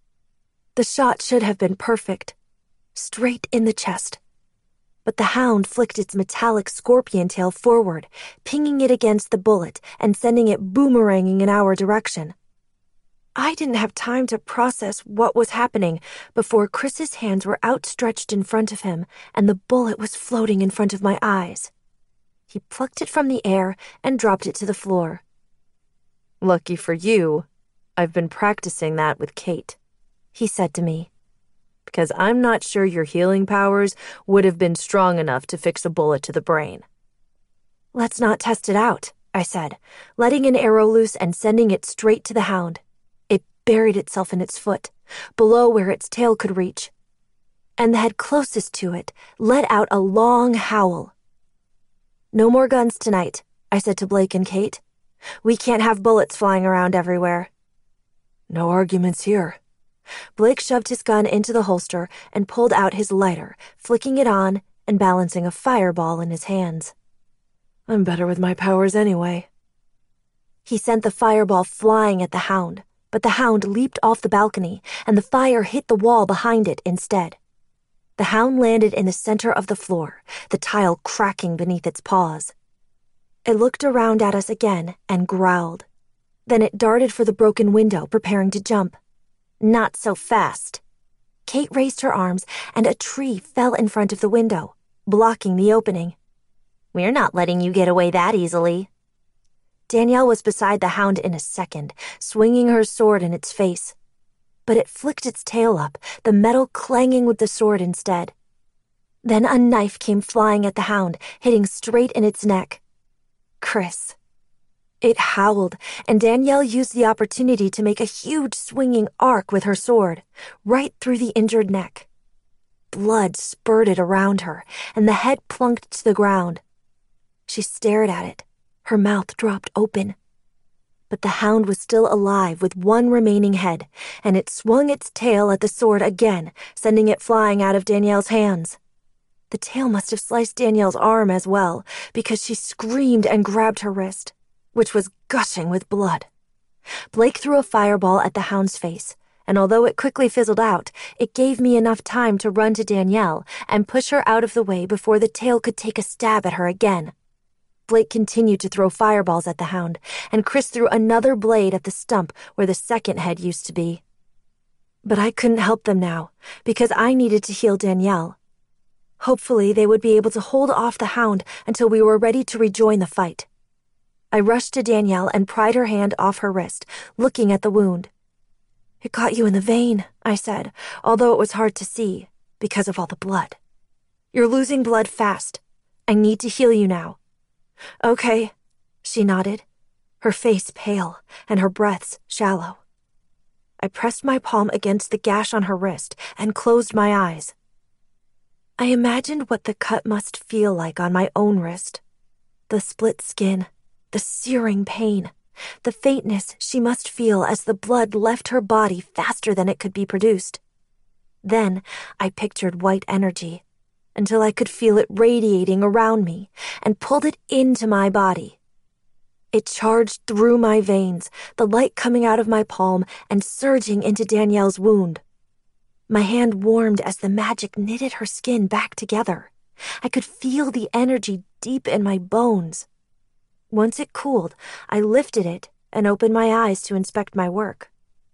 A: The shot should have been perfect, straight in the chest. But the hound flicked its metallic scorpion tail forward, pinging it against the bullet and sending it boomeranging in our direction. I didn't have time to process what was happening before Chris's hands were outstretched in front of him and the bullet was floating in front of my eyes. He plucked it from the air and dropped it to the floor.
C: "Lucky for you, I've been practicing that with Kate," he said to me. "Because I'm not sure your healing powers would have been strong enough to fix a bullet to the brain."
A: "Let's not test it out," I said, letting an arrow loose and sending it straight to the hound. It buried itself in its foot, below where its tail could reach. And the head closest to it let out a long howl. "No more guns tonight," I said to Blake and Kate. "We can't have bullets flying around everywhere." "No arguments here." Blake shoved his gun into the holster and pulled out his lighter, flicking it on and balancing a fireball in his hands. "I'm better with my powers anyway." He sent the fireball flying at the hound, but the hound leaped off the balcony and the fire hit the wall behind it instead. The hound landed in the center of the floor, the tile cracking beneath its paws. It looked around at us again and growled. Then it darted for the broken window, preparing to jump. "Not so fast." Kate raised her arms, and a tree fell in front of the window, blocking the opening. "We're not letting you get away that easily." Danielle was beside the hound in a second, swinging her sword in its face. But it flicked its tail up, the metal clanging with the sword instead. Then a knife came flying at the hound, hitting straight in its neck. Chris. It howled, and Danielle used the opportunity to make a huge swinging arc with her sword, right through the injured neck. Blood spurted around her, and the head plunked to the ground. She stared at it, her mouth dropped open. But the hound was still alive with one remaining head, and it swung its tail at the sword again, sending it flying out of Danielle's hands. The tail must have sliced Danielle's arm as well, because she screamed and grabbed her wrist, which was gushing with blood. Blake threw a fireball at the hound's face, and although it quickly fizzled out, it gave me enough time to run to Danielle and push her out of the way before the tail could take a stab at her again. Blake continued to throw fireballs at the hound, and Chris threw another blade at the stump where the second head used to be. But I couldn't help them now, because I needed to heal Danielle. Hopefully, they would be able to hold off the hound until we were ready to rejoin the fight. I rushed to Danielle and pried her hand off her wrist, looking at the wound. "It got you in the vein," I said, although it was hard to see, because of all the blood. "You're losing blood fast. I need to heal you now." "Okay," she nodded, her face pale and her breaths shallow. I pressed my palm against the gash on her wrist and closed my eyes. I imagined what the cut must feel like on my own wrist. The split skin, the searing pain, the faintness she must feel as the blood left her body faster than it could be produced. Then I pictured white energy, until I could feel it radiating around me and pulled it into my body. It charged through my veins, the light coming out of my palm and surging into Danielle's wound. My hand warmed as the magic knitted her skin back together. I could feel the energy deep in my bones. Once it cooled, I lifted it and opened my eyes to inspect my work.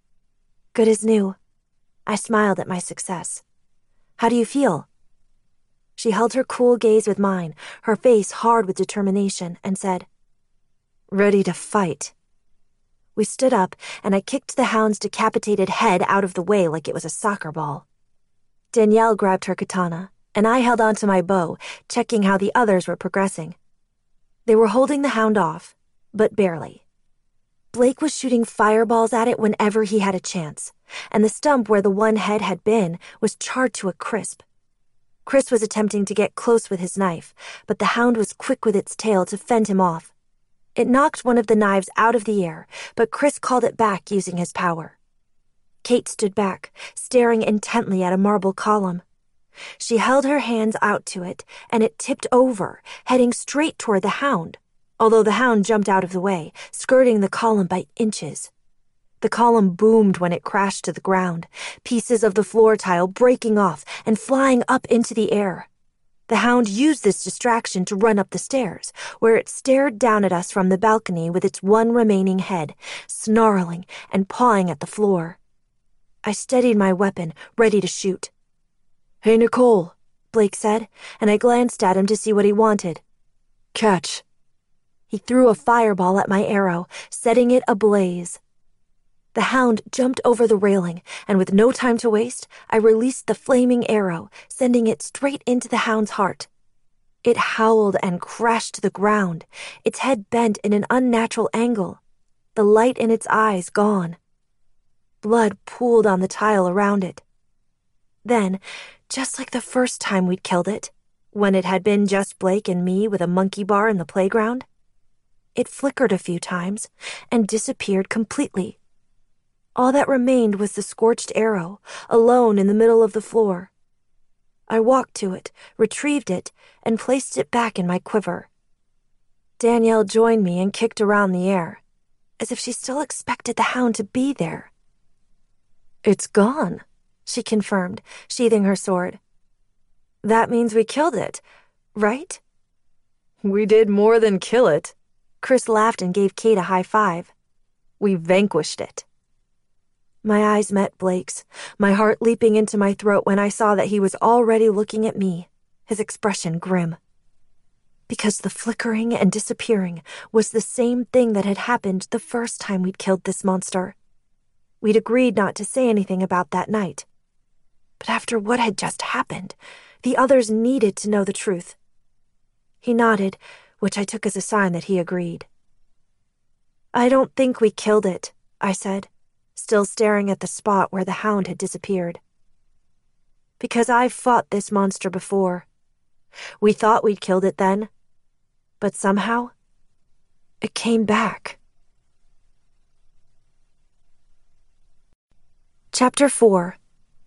A: "Good as new." I smiled at my success. "How do you feel?" She held her cool gaze with mine, her face hard with determination, and said, "Ready to fight." We stood up, and I kicked the hound's decapitated head out of the way like it was a soccer ball. Danielle grabbed her katana, and I held onto my bow, checking how the others were progressing. They were holding the hound off, but barely. Blake was shooting fireballs at it whenever he had a chance, and the stump where the one head had been was charred to a crisp. Chris was attempting to get close with his knife, but the hound was quick with its tail to fend him off. It knocked one of the knives out of the air, but Chris called it back using his power. Kate stood back, staring intently at a marble column. She held her hands out to it, and it tipped over, heading straight toward the hound, although the hound jumped out of the way, skirting the column by inches. The column boomed when it crashed to the ground, pieces of the floor tile breaking off and flying up into the air. The hound used this distraction to run up the stairs, where it stared down at us from the balcony with its one remaining head, snarling and pawing at the floor. I steadied my weapon, ready to shoot. "Hey, Nicole," Blake said, and I glanced at him to see what he wanted. "Catch." He threw a fireball at my arrow, setting it ablaze. The hound jumped over the railing, and with no time to waste, I released the flaming arrow, sending it straight into the hound's heart. It howled and crashed to the ground, its head bent in an unnatural angle, the light in its eyes gone. Blood pooled on the tile around it. Then, just like the first time we'd killed it, when it had been just Blake and me with a monkey bar in the playground, it flickered a few times and disappeared completely. All that remained was the scorched arrow, alone in the middle of the floor. I walked to it, retrieved it, and placed it back in my quiver. Danielle joined me and kicked around the air, as if she still expected the hound to be there. "It's gone," she confirmed, sheathing her sword. "That means we killed it, right?" "We did more than kill it." Chris laughed and gave Kate a high five. "We vanquished it." My eyes met Blake's, my heart leaping into my throat when I saw that he was already looking at me, his expression grim. Because the flickering and disappearing was the same thing that had happened the first time we'd killed this monster. We'd agreed not to say anything about that night. But after what had just happened, The others needed to know the truth. He nodded, which I took as a sign that he agreed. I don't think we killed it, I said, still staring at the spot where the hound had disappeared. Because I've fought this monster before. We thought we'd killed it then, but somehow, it came back. Chapter 4.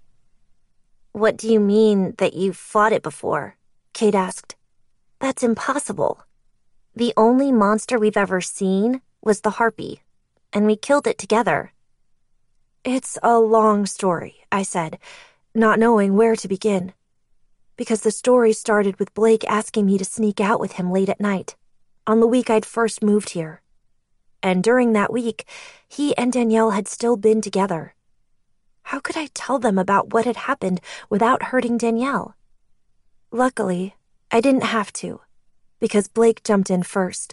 B: What do you mean that you've fought it before? Kate asked. That's impossible. The only monster we've ever seen was the harpy, and we killed it together.
A: It's a long story, I said, not knowing where to begin. Because the story started with Blake asking me to sneak out with him late at night, on the week I'd first moved here. And during that week, he and Danielle had still been together. How could I tell them about what had happened without hurting Danielle? Luckily, I didn't have to, because Blake jumped in first.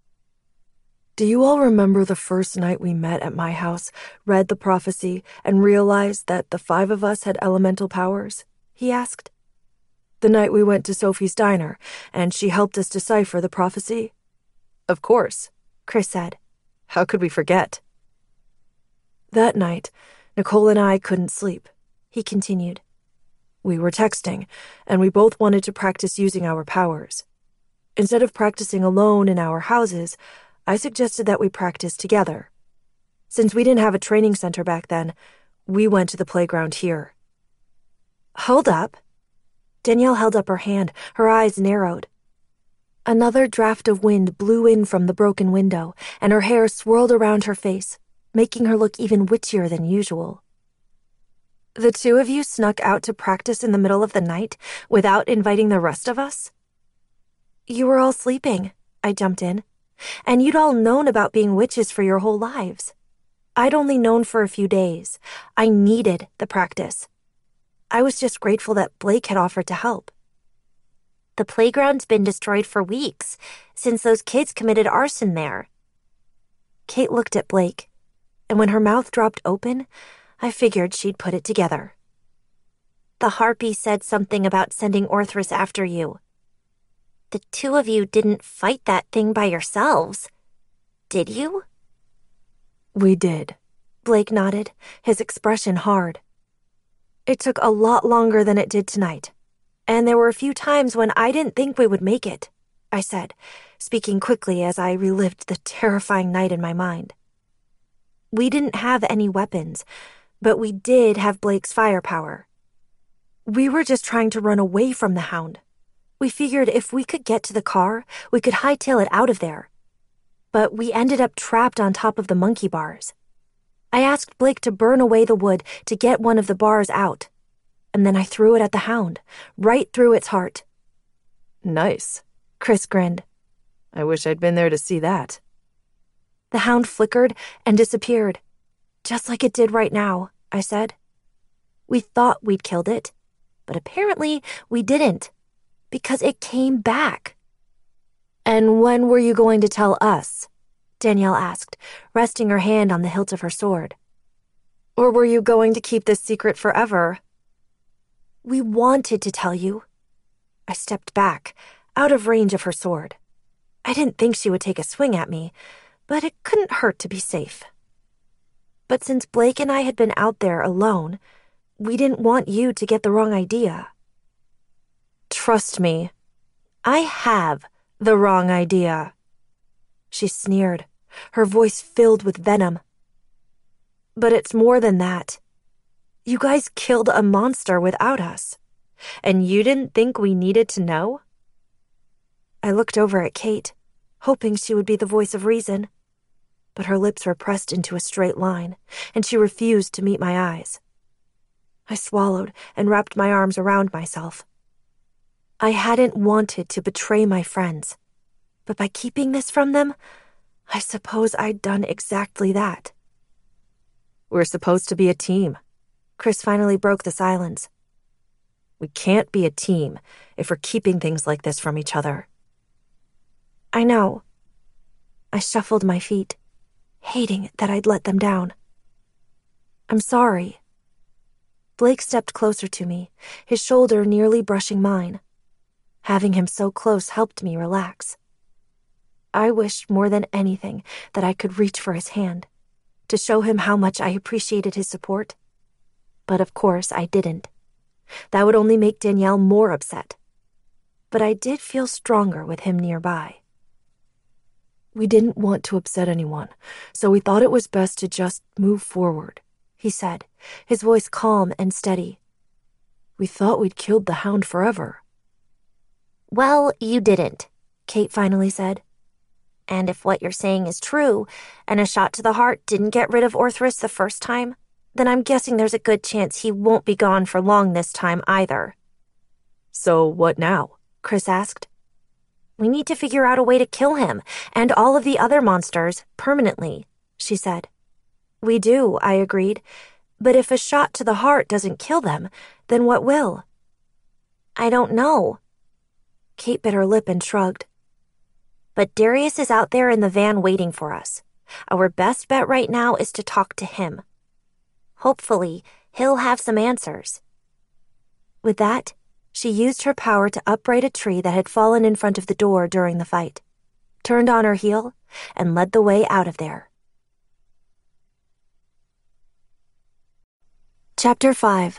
A: Do you all remember the first night we met at my house, read the prophecy, and realized that the 5 of us had elemental powers? He asked. The night we went to Sophie's diner, and she helped us decipher the prophecy? Of course, Chris said. How could we forget? That night, Nicole and I couldn't sleep, he continued. We were texting, and we both wanted to practice using our powers. Instead of practicing alone in our houses, I suggested that we practice together. Since we didn't have a training center back then, we went to the playground here. Hold up. Danielle held up her hand, her eyes narrowed. Another draft of wind blew in from the broken window, and her hair swirled around her face, making her look even witchier than usual. The 2 of you snuck out to practice in the middle of the night without inviting the rest of us? You were all sleeping, I jumped in. And you'd all known about being witches for your whole lives. I'd only known for a few days. I needed the practice. I was just grateful that Blake had offered to help.
B: The playground's been destroyed for weeks, since those kids committed arson there.
A: Kate looked at Blake, and when her mouth dropped open, I figured she'd put it together.
B: The harpy said something about sending Orthrus after you. The 2 of you didn't fight that thing by yourselves, did you?
A: We did, Blake nodded, his expression hard. It took a lot longer than it did tonight, and there were a few times when I didn't think we would make it, I said, speaking quickly as I relived the terrifying night in my mind. We didn't have any weapons, but we did have Blake's firepower. We were just trying to run away from the hound. We figured if we could get to the car, we could hightail it out of there. But we ended up trapped on top of the monkey bars. I asked Blake to burn away the wood to get one of the bars out, and then I threw it at the hound, right through its heart. Nice, Chris grinned. I wish I'd been there to see that. The hound flickered and disappeared, just like it did right now, I said. We thought we'd killed it, but apparently we didn't. Because it came back. And when were you going to tell us? Danielle asked, resting her hand on the hilt of her sword. Or were you going to keep this secret forever? We wanted to tell you. I stepped back, out of range of her sword. I didn't think she would take a swing at me, but it couldn't hurt to be safe. But since Blake and I had been out there alone, we didn't want you to get the wrong idea. Trust me, I have the wrong idea. She sneered, her voice filled with venom. But it's more than that. You guys killed a monster without us, and you didn't think we needed to know? I looked over at Kate, hoping she would be the voice of reason, but her lips were pressed into a straight line, and she refused to meet my eyes. I swallowed and wrapped my arms around myself. I hadn't wanted to betray my friends, but by keeping this from them, I suppose I'd done exactly that. We're supposed to be a team. Chris finally broke the silence. We can't be a team if we're keeping things like this from each other. I know. I shuffled my feet, hating that I'd let them down. I'm sorry. Blake stepped closer to me, his shoulder nearly brushing mine. Having him so close helped me relax. I wished more than anything that I could reach for his hand, to show him how much I appreciated his support. But of course I didn't. That would only make Danielle more upset. But I did feel stronger with him nearby. We didn't want to upset anyone, so we thought it was best to just move forward, he said, his voice calm and steady. We thought we'd killed the hound forever.
B: Well, you didn't, Kate finally said. And if what you're saying is true, and a shot to the heart didn't get rid of Orthrus the first time, then I'm guessing there's a good chance he won't be gone for long this time either.
C: So what now?
B: Chris asked. We need to figure out a way to kill him, and all of the other monsters, permanently, she said. We do, I agreed. But if a shot to the heart doesn't kill them, then what will? I don't know. Kate bit her lip and shrugged. But Darius is out there in the van waiting for us. Our best bet right now is to talk to him. Hopefully, he'll have some answers. With that, she used her power to upright a tree that had fallen in front of the door during the fight, turned on her heel, and led the way out of there.
A: Chapter 5.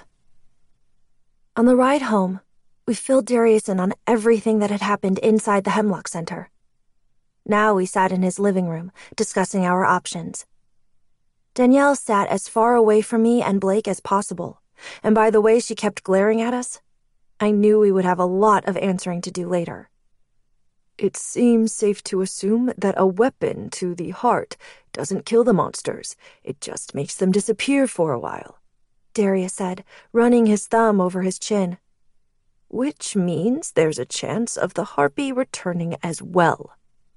A: On the ride home, we filled Darius in on everything that had happened inside the Hemlock Center. Now we sat in his living room, discussing our options. Danielle sat as far away from me and Blake as possible, and by the way she kept glaring at us, I knew we would have a lot of answering to do later. It seems safe to assume that a weapon to the heart doesn't kill the monsters. It just makes them disappear for a while, Darius said, running his thumb over his chin. Which means there's a chance of the harpy returning as well.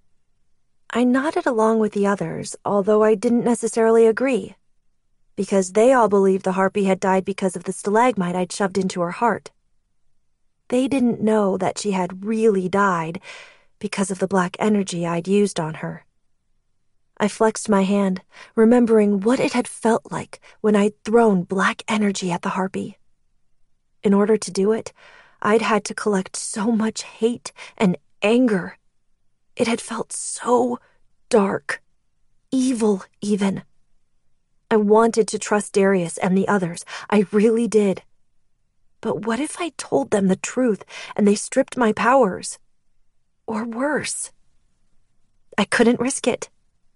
A: I nodded along with the others, although I didn't necessarily agree, because they all believed the harpy had died because of the stalagmite I'd shoved into her heart. They didn't know that she had really died because of the black energy I'd used on her. I flexed my hand, remembering what it had felt like when I'd thrown black energy at the harpy. In order to do it, I'd had to collect so much hate and anger. It had felt so dark, evil even. I wanted to trust Darius and the others, I really did. But what if I told them the truth and they stripped my powers? Or worse? I couldn't risk it.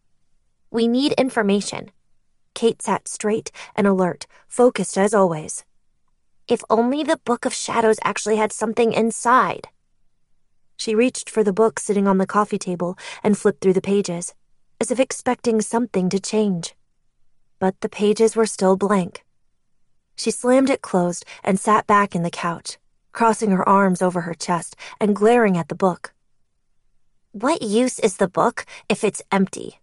B: We need information. Kate sat straight and alert, focused as always. If only the Book of Shadows actually had something inside. She reached for the book sitting on the coffee table and flipped through the pages, as if expecting something to change. But the pages were still blank. She slammed it closed and sat back in the couch, crossing her arms over her chest and glaring at the book. What use is the book if it's empty?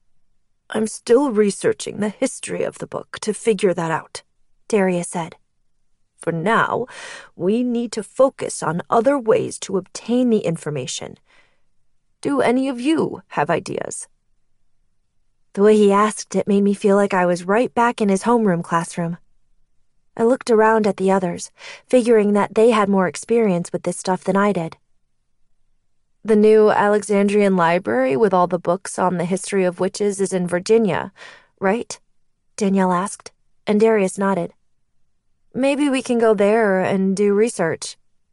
C: I'm still researching the history of the book to figure that out, Darius said. For now, we need to focus on other ways to obtain the information. Do any of you have ideas?
A: The way he asked it made me feel like I was right back in his homeroom classroom. I looked around at the others, figuring that they had more experience with this stuff than I did.
C: The new Alexandrian library with all the books on the history of witches is in Virginia, right?
A: Danielle asked, and Darius nodded.
C: Maybe we can go there and do research.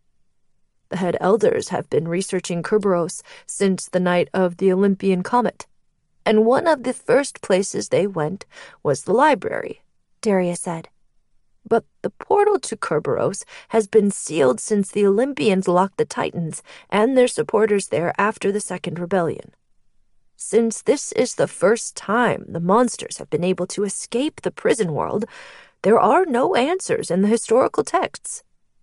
C: The head elders have been researching Kerberos since the night of the Olympian comet, and one of the first places they went was the library, Darius said. But the portal to Kerberos has been sealed since the Olympians locked the Titans and their supporters there after the Second Rebellion. Since this is the first time the monsters have been able to escape the prison world, there are no answers in the historical texts.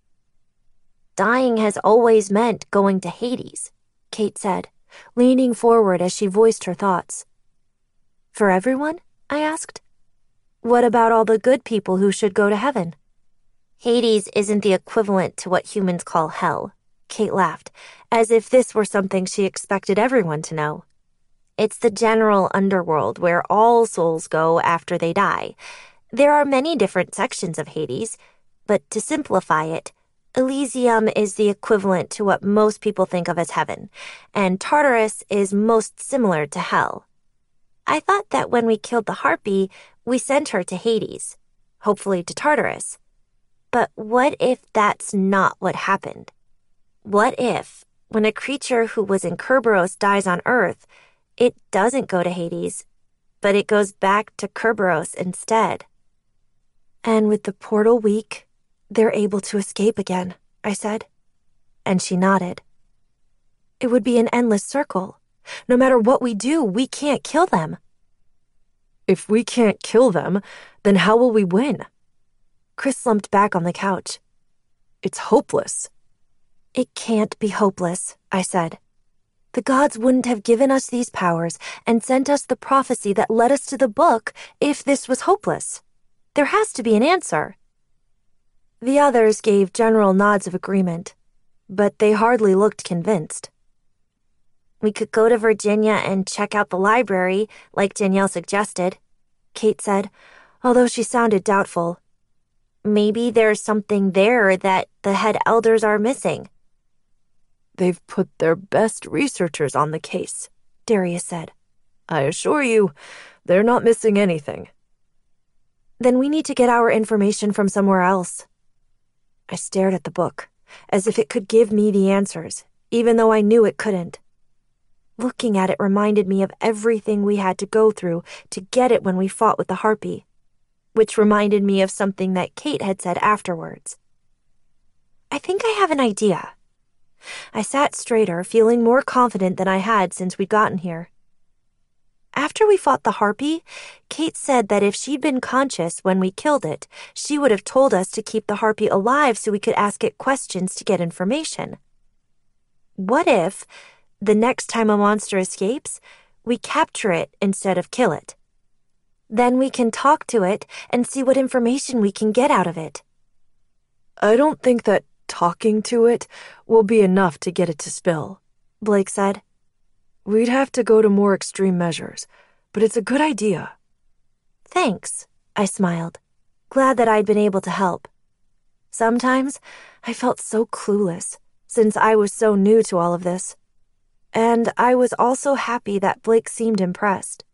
B: Dying has always meant going to Hades, Kate said, leaning forward as she voiced her thoughts.
A: For everyone? I asked. What about all the good people who should go to heaven?
B: Hades isn't the equivalent to what humans call hell, Kate laughed, as if this were something she expected everyone to know. It's the general underworld where all souls go after they die. There are many different sections of Hades, but to simplify it, Elysium is the equivalent to what most people think of as heaven, and Tartarus is most similar to hell. I thought that when we killed the harpy, we sent her to Hades, hopefully to Tartarus. But what if that's not what happened? What if, when a creature who was in Kerberos dies on Earth, it doesn't go to Hades, but it goes back to Kerberos instead?
A: And with the portal weak, they're able to escape again, I said. And she nodded. It would be an endless circle. No matter what we do, we can't kill them.
C: If we can't kill them, then how will we win?
A: Chris slumped back on the couch.
C: It's hopeless.
A: It can't be hopeless, I said. The gods wouldn't have given us these powers and sent us the prophecy that led us to the book if this was hopeless. There has to be an answer. The others gave general nods of agreement, but they hardly looked convinced.
B: We could go to Virginia and check out the library, like Danielle suggested,
A: Kate said, although she sounded doubtful.
B: Maybe there's something there that the head elders are missing.
C: They've put their best researchers on the case,
A: Darius said.
C: I assure you, they're not missing anything.
A: Then we need to get our information from somewhere else. I stared at the book, as if it could give me the answers, even though I knew it couldn't. Looking at it reminded me of everything we had to go through to get it when we fought with the harpy, which reminded me of something that Kate had said afterwards. I think I have an idea. I sat straighter, feeling more confident than I had since we'd gotten here. After we fought the harpy, Kate said that if she'd been conscious when we killed it, she would have told us to keep the harpy alive so we could ask it questions to get information. What if, the next time a monster escapes, we capture it instead of kill it? Then we can talk to it and see what information we can get out of it.
C: I don't think that talking to it will be enough to get it to spill,
A: Blake said.
C: We'd have to go to more extreme measures, but it's a good idea.
A: Thanks, I smiled, glad that I'd been able to help. Sometimes I felt so clueless, since I was so new to all of this. And I was also happy that Blake seemed impressed.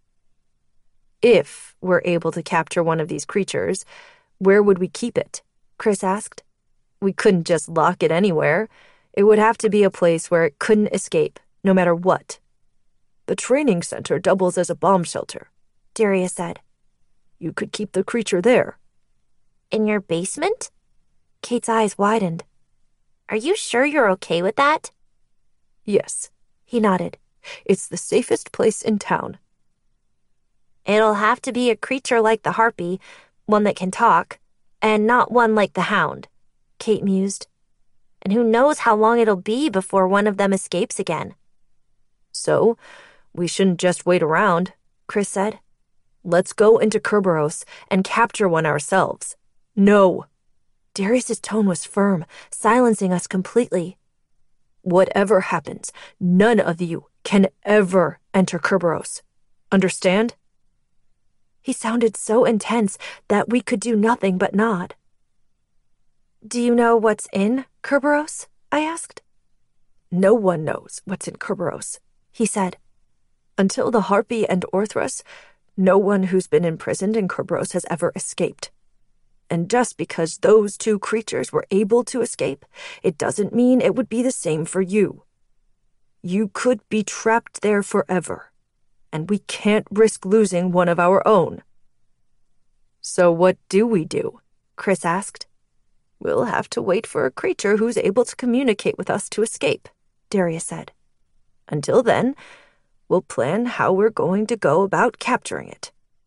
C: If we're able to capture one of these creatures, where would we keep it?
A: Chris asked.
C: We couldn't just lock it anywhere. It would have to be a place where it couldn't escape, no matter what. The training center doubles as a bomb shelter,
A: Darius said.
C: You could keep the creature there.
B: In your basement?
A: Kate's eyes widened.
B: Are you sure you're okay with that?
C: Yes,
A: he nodded.
C: It's the safest place in town.
B: It'll have to be a creature like the harpy, one that can talk, and not one like the hound, Kate mused. And who knows how long it'll be before one of them escapes again.
C: So, we shouldn't just wait around, Chris said. Let's go into Kerberos and capture one ourselves. No.
A: Darius's tone was firm, silencing us completely.
C: Whatever happens, none of you can ever enter Kerberos. Understand?
A: He sounded so intense that we could do nothing but nod. Do you know what's in Kerberos? I asked.
C: No one knows what's in Kerberos,
A: he said.
C: Until the harpy and Orthros, no one who's been imprisoned in Kerberos has ever escaped. And just because those two creatures were able to escape, it doesn't mean it would be the same for you. You could be trapped there forever, and we can't risk losing one of our own. So what do we do? Chris asked. We'll have to wait for a creature who's able to communicate with us to escape, Darius said. Until then, we'll plan how we're going to go about capturing it.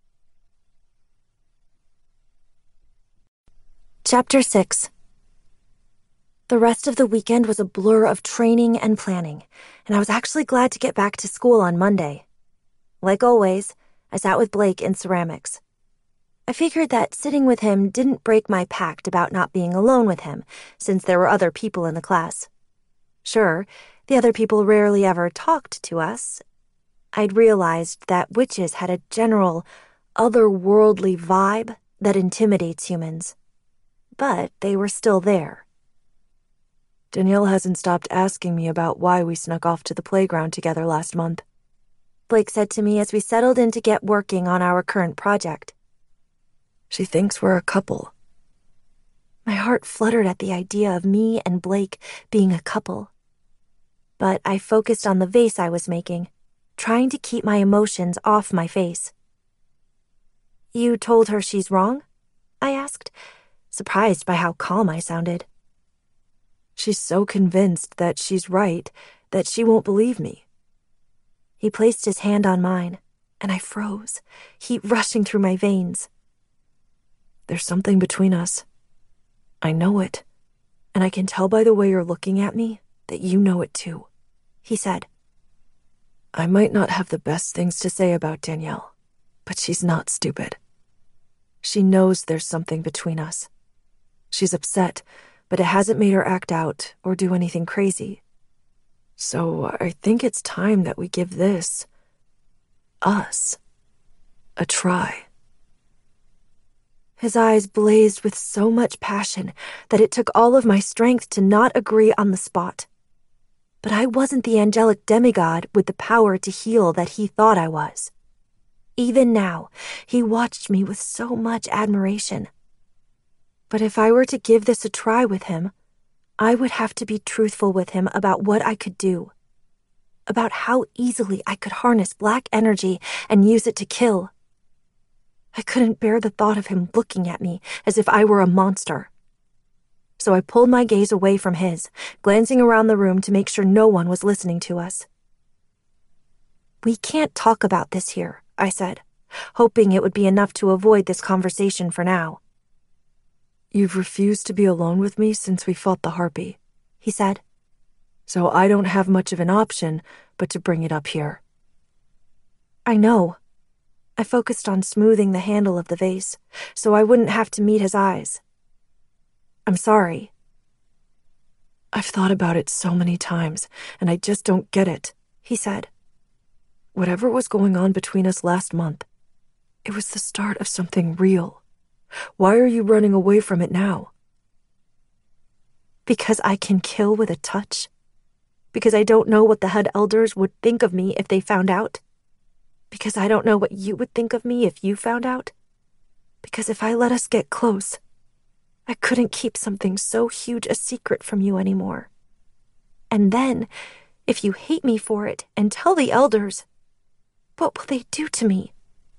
A: Chapter 6. The rest of the weekend was a blur of training and planning, and I was actually glad to get back to school on Monday. Like always, I sat with Blake in ceramics. I figured that sitting with him didn't break my pact about not being alone with him, since there were other people in the class. Sure, the other people rarely ever talked to us. I'd realized that witches had a general, otherworldly vibe
B: that intimidates humans. But they were still there.
C: Danielle hasn't stopped asking me about why we snuck off to the playground together last month,
B: Blake said to me as we settled in to get working on our current project.
C: She thinks we're a couple.
B: My heart fluttered at the idea of me and Blake being a couple. But I focused on the vase I was making, trying to keep my emotions off my face. You told her she's wrong? I asked, surprised by how calm I sounded.
C: She's so convinced that she's right that she won't believe me.
B: He placed his hand on mine, and I froze, heat rushing through my veins.
C: There's something between us. I know it, and I can tell by the way you're looking at me that you know it too,
B: he said.
C: I might not have the best things to say about Danielle, but she's not stupid. She knows there's something between us. She's upset, but it hasn't made her act out or do anything crazy. So I think it's time that we give this, us, a try.
B: His eyes blazed with so much passion that it took all of my strength to not agree on the spot. But I wasn't the angelic demigod with the power to heal that he thought I was. Even now, he watched me with so much admiration. But if I were to give this a try with him, I would have to be truthful with him about what I could do, about how easily I could harness black energy and use it to kill. I couldn't bear the thought of him looking at me as if I were a monster. So I pulled my gaze away from his, glancing around the room to make sure no one was listening to us. We can't talk about this here, I said, hoping it would be enough to avoid this conversation for now.
C: You've refused to be alone with me since we fought the Harpy,
B: he said.
C: So I don't have much of an option but to bring it up here.
B: I know. I focused on smoothing the handle of the vase, so I wouldn't have to meet his eyes. I'm sorry.
C: I've thought about it so many times, and I just don't get it, he said. Whatever was going on between us last month, it was the start of something real. Why are you running away from it now?
B: Because I can kill with a touch? Because I don't know what the head elders would think of me if they found out? Because I don't know what you would think of me if you found out? Because if I let us get close, I couldn't keep something so huge a secret from you anymore. And then, if you hate me for it and tell the elders, what will they do to me?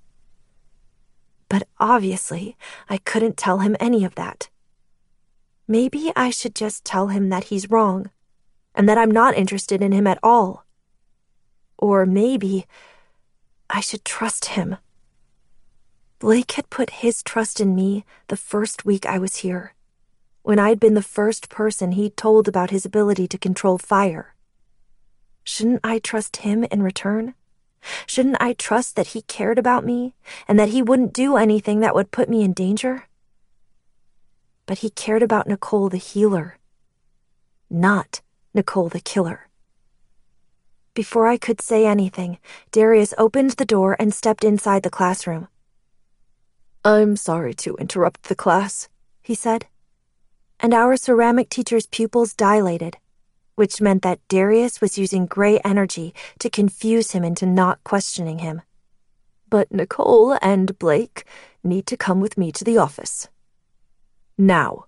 B: But obviously, I couldn't tell him any of that. Maybe I should just tell him that he's wrong, and that I'm not interested in him at all. Or maybe I should trust him. Blake had put his trust in me the first week I was here, when I'd been the first person he'd told about his ability to control fire. Shouldn't I trust him in return? Shouldn't I trust that he cared about me and that he wouldn't do anything that would put me in danger? But he cared about Nicole the healer, not Nicole the killer. Before I could say anything, Darius opened the door and stepped inside the classroom.
C: I'm sorry to interrupt the class,
B: he said. And our ceramic teacher's pupils dilated, which meant that Darius was using gray energy to confuse him into not questioning him.
C: But Nicole and Blake need to come with me to the office. Now.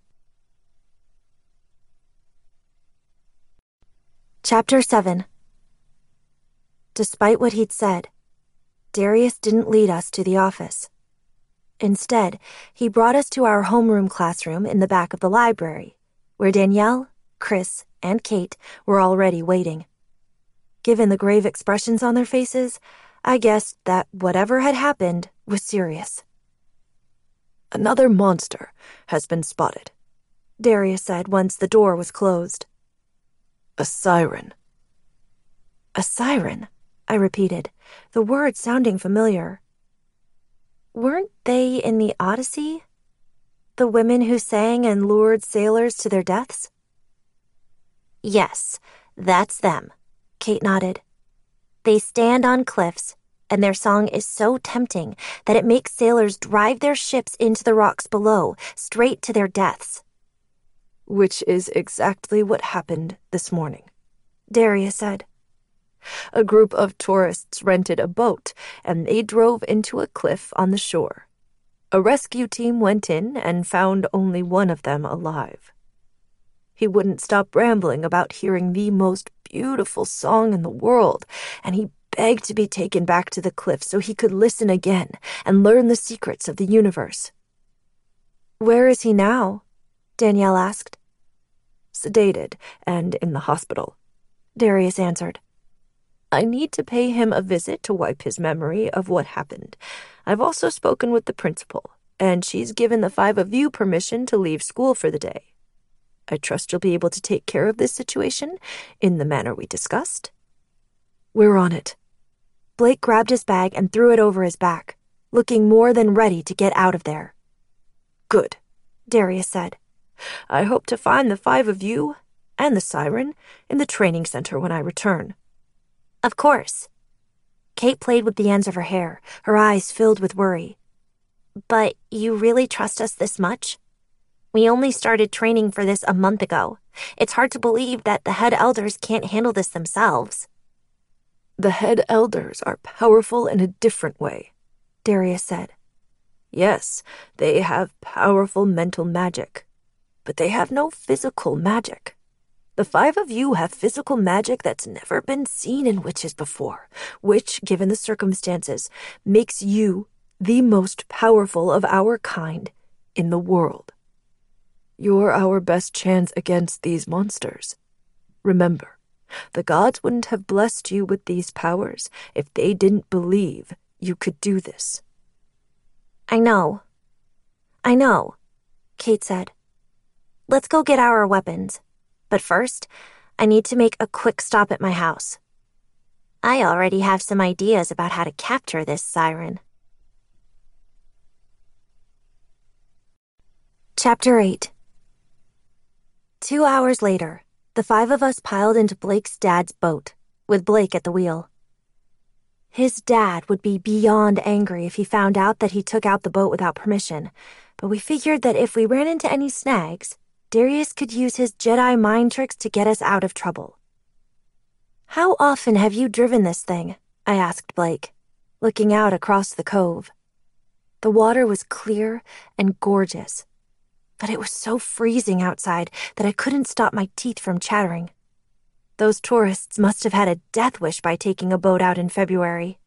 B: Chapter 7. Despite what he'd said, Darius didn't lead us to the office. Instead, he brought us to our homeroom classroom in the back of the library, where Danielle, Chris, and Kate were already waiting. Given the grave expressions on their faces, I guessed that whatever had happened was serious.
C: Another monster has been spotted,
B: Darius said once the door was closed.
C: A siren.
B: A siren, I repeated, the word sounding familiar. Weren't they in the Odyssey? The women who sang and lured sailors to their deaths? Yes, that's them, Kate nodded. They stand on cliffs, and their song is so tempting that it makes sailors drive their ships into the rocks below, straight to their deaths.
C: Which is exactly what happened this morning,
A: Darius said.
C: A group of tourists rented a boat, and they drove into a cliff on the shore. A rescue team went in and found only one of them alive. He wouldn't stop rambling about hearing the most beautiful song in the world, and he begged to be taken back to the cliff so he could listen again and learn the secrets of the universe.
A: Where is he now? Danielle asked.
C: Sedated and in the hospital,
A: Darius answered.
C: I need to pay him a visit to wipe his memory of what happened. I've also spoken with the principal, and she's given the 5 of you permission to leave school for the day. I trust you'll be able to take care of this situation in the manner we discussed.
A: We're on it. Blake grabbed his bag and threw it over his back, looking more than ready to get out of there.
C: Good,
A: Darius said.
C: I hope to find the 5 of you and the siren in the training center when I return.
B: Of course.
A: Kate played with the ends of her hair, her eyes filled with worry.
B: But you really trust us this much? We only started training for this a month ago. It's hard to believe that the head elders can't handle this themselves.
C: The head elders are powerful in a different way,
A: Darius said.
C: Yes, they have powerful mental magic, but they have no physical magic. The 5 of you have physical magic that's never been seen in witches before, which, given the circumstances, makes you the most powerful of our kind in the world. You're our best chance against these monsters. Remember, the gods wouldn't have blessed you with these powers if they didn't believe you could do this.
B: I know, Kate said. Let's go get our weapons. But first, I need to make a quick stop at my house. I already have some ideas about how to capture this siren.
A: Chapter 8. 2 hours later, the 5 of us piled into Blake's dad's boat, with Blake at the wheel. His dad would be beyond angry if he found out that he took out the boat without permission, but we figured that if we ran into any snags, Darius could use his Jedi mind tricks to get us out of trouble. How often have you driven this thing? I asked Blake, looking out across the cove. The water was clear and gorgeous, but it was so freezing outside that I couldn't stop my teeth from chattering. Those tourists must have had a death wish by taking a boat out in February.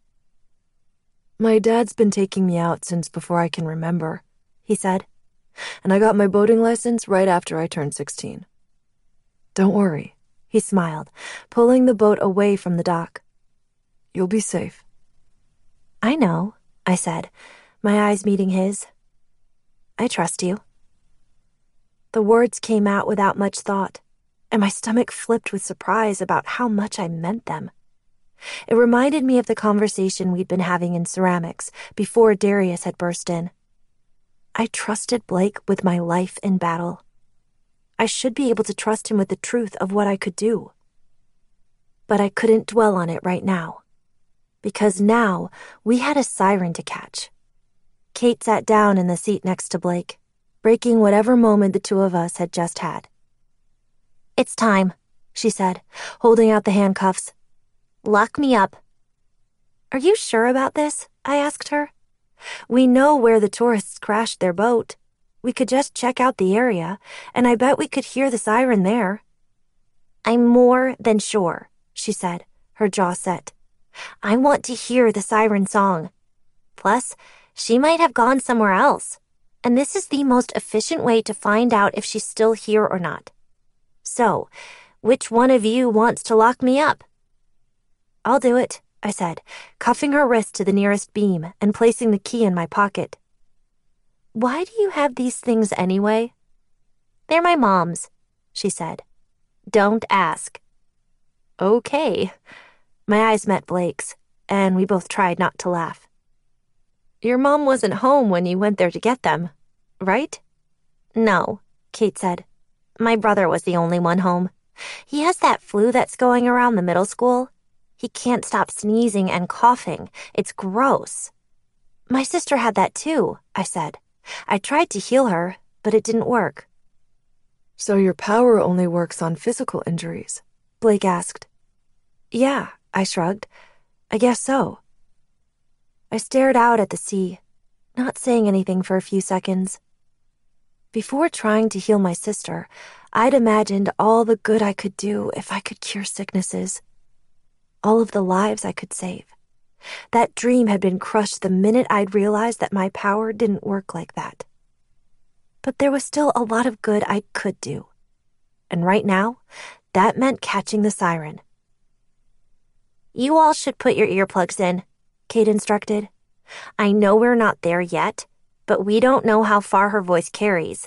C: My dad's been taking me out since before I can remember, he said, and I got my boating license right after I turned 16. Don't worry, he smiled, pulling the boat away from the dock. You'll be safe.
A: I know, I said, my eyes meeting his. I trust you. The words came out without much thought, and my stomach flipped with surprise about how much I meant them. It reminded me of the conversation we'd been having in ceramics before Darius had burst in. I trusted Blake with my life in battle. I should be able to trust him with the truth of what I could do. But I couldn't dwell on it right now, because now we had a siren to catch. Kate sat down in the seat next to Blake, breaking whatever moment the 2 of us had just had.
B: It's time,
A: she said, holding out the handcuffs.
B: Lock me up.
A: Are you sure about this? I asked her. We know where the tourists crashed their boat. We could just check out the area, and I bet we could hear the siren there.
B: I'm more than sure, she said, her jaw set. I want to hear the siren song. Plus, she might have gone somewhere else, and this is the most efficient way to find out if she's still here or not. So, which one of you wants to lock me up?
A: I'll do it, I said, cuffing her wrist to the nearest beam and placing the key in my pocket. Why do you have these things anyway?
B: They're my mom's, she said. Don't ask.
A: Okay. My eyes met Blake's, and we both tried not to laugh. Your mom wasn't home when you went there to get them, right?
B: No, Kate said. My brother was the only one home. He has that flu that's going around the middle school. He can't stop sneezing and coughing. It's gross. My sister had that too, I said. I tried to heal her, but it didn't work.
C: So your power only works on physical injuries? Blake asked.
A: Yeah, I shrugged. I guess so. I stared out at the sea, not saying anything for a few seconds. Before trying to heal my sister, I'd imagined all the good I could do if I could cure sicknesses. All of the lives I could save. That dream had been crushed the minute I'd realized that my power didn't work like that. But there was still a lot of good I could do. And right now, that meant catching the siren.
B: You all should put your earplugs in, Kate instructed. I know we're not there yet, but we don't know how far her voice carries.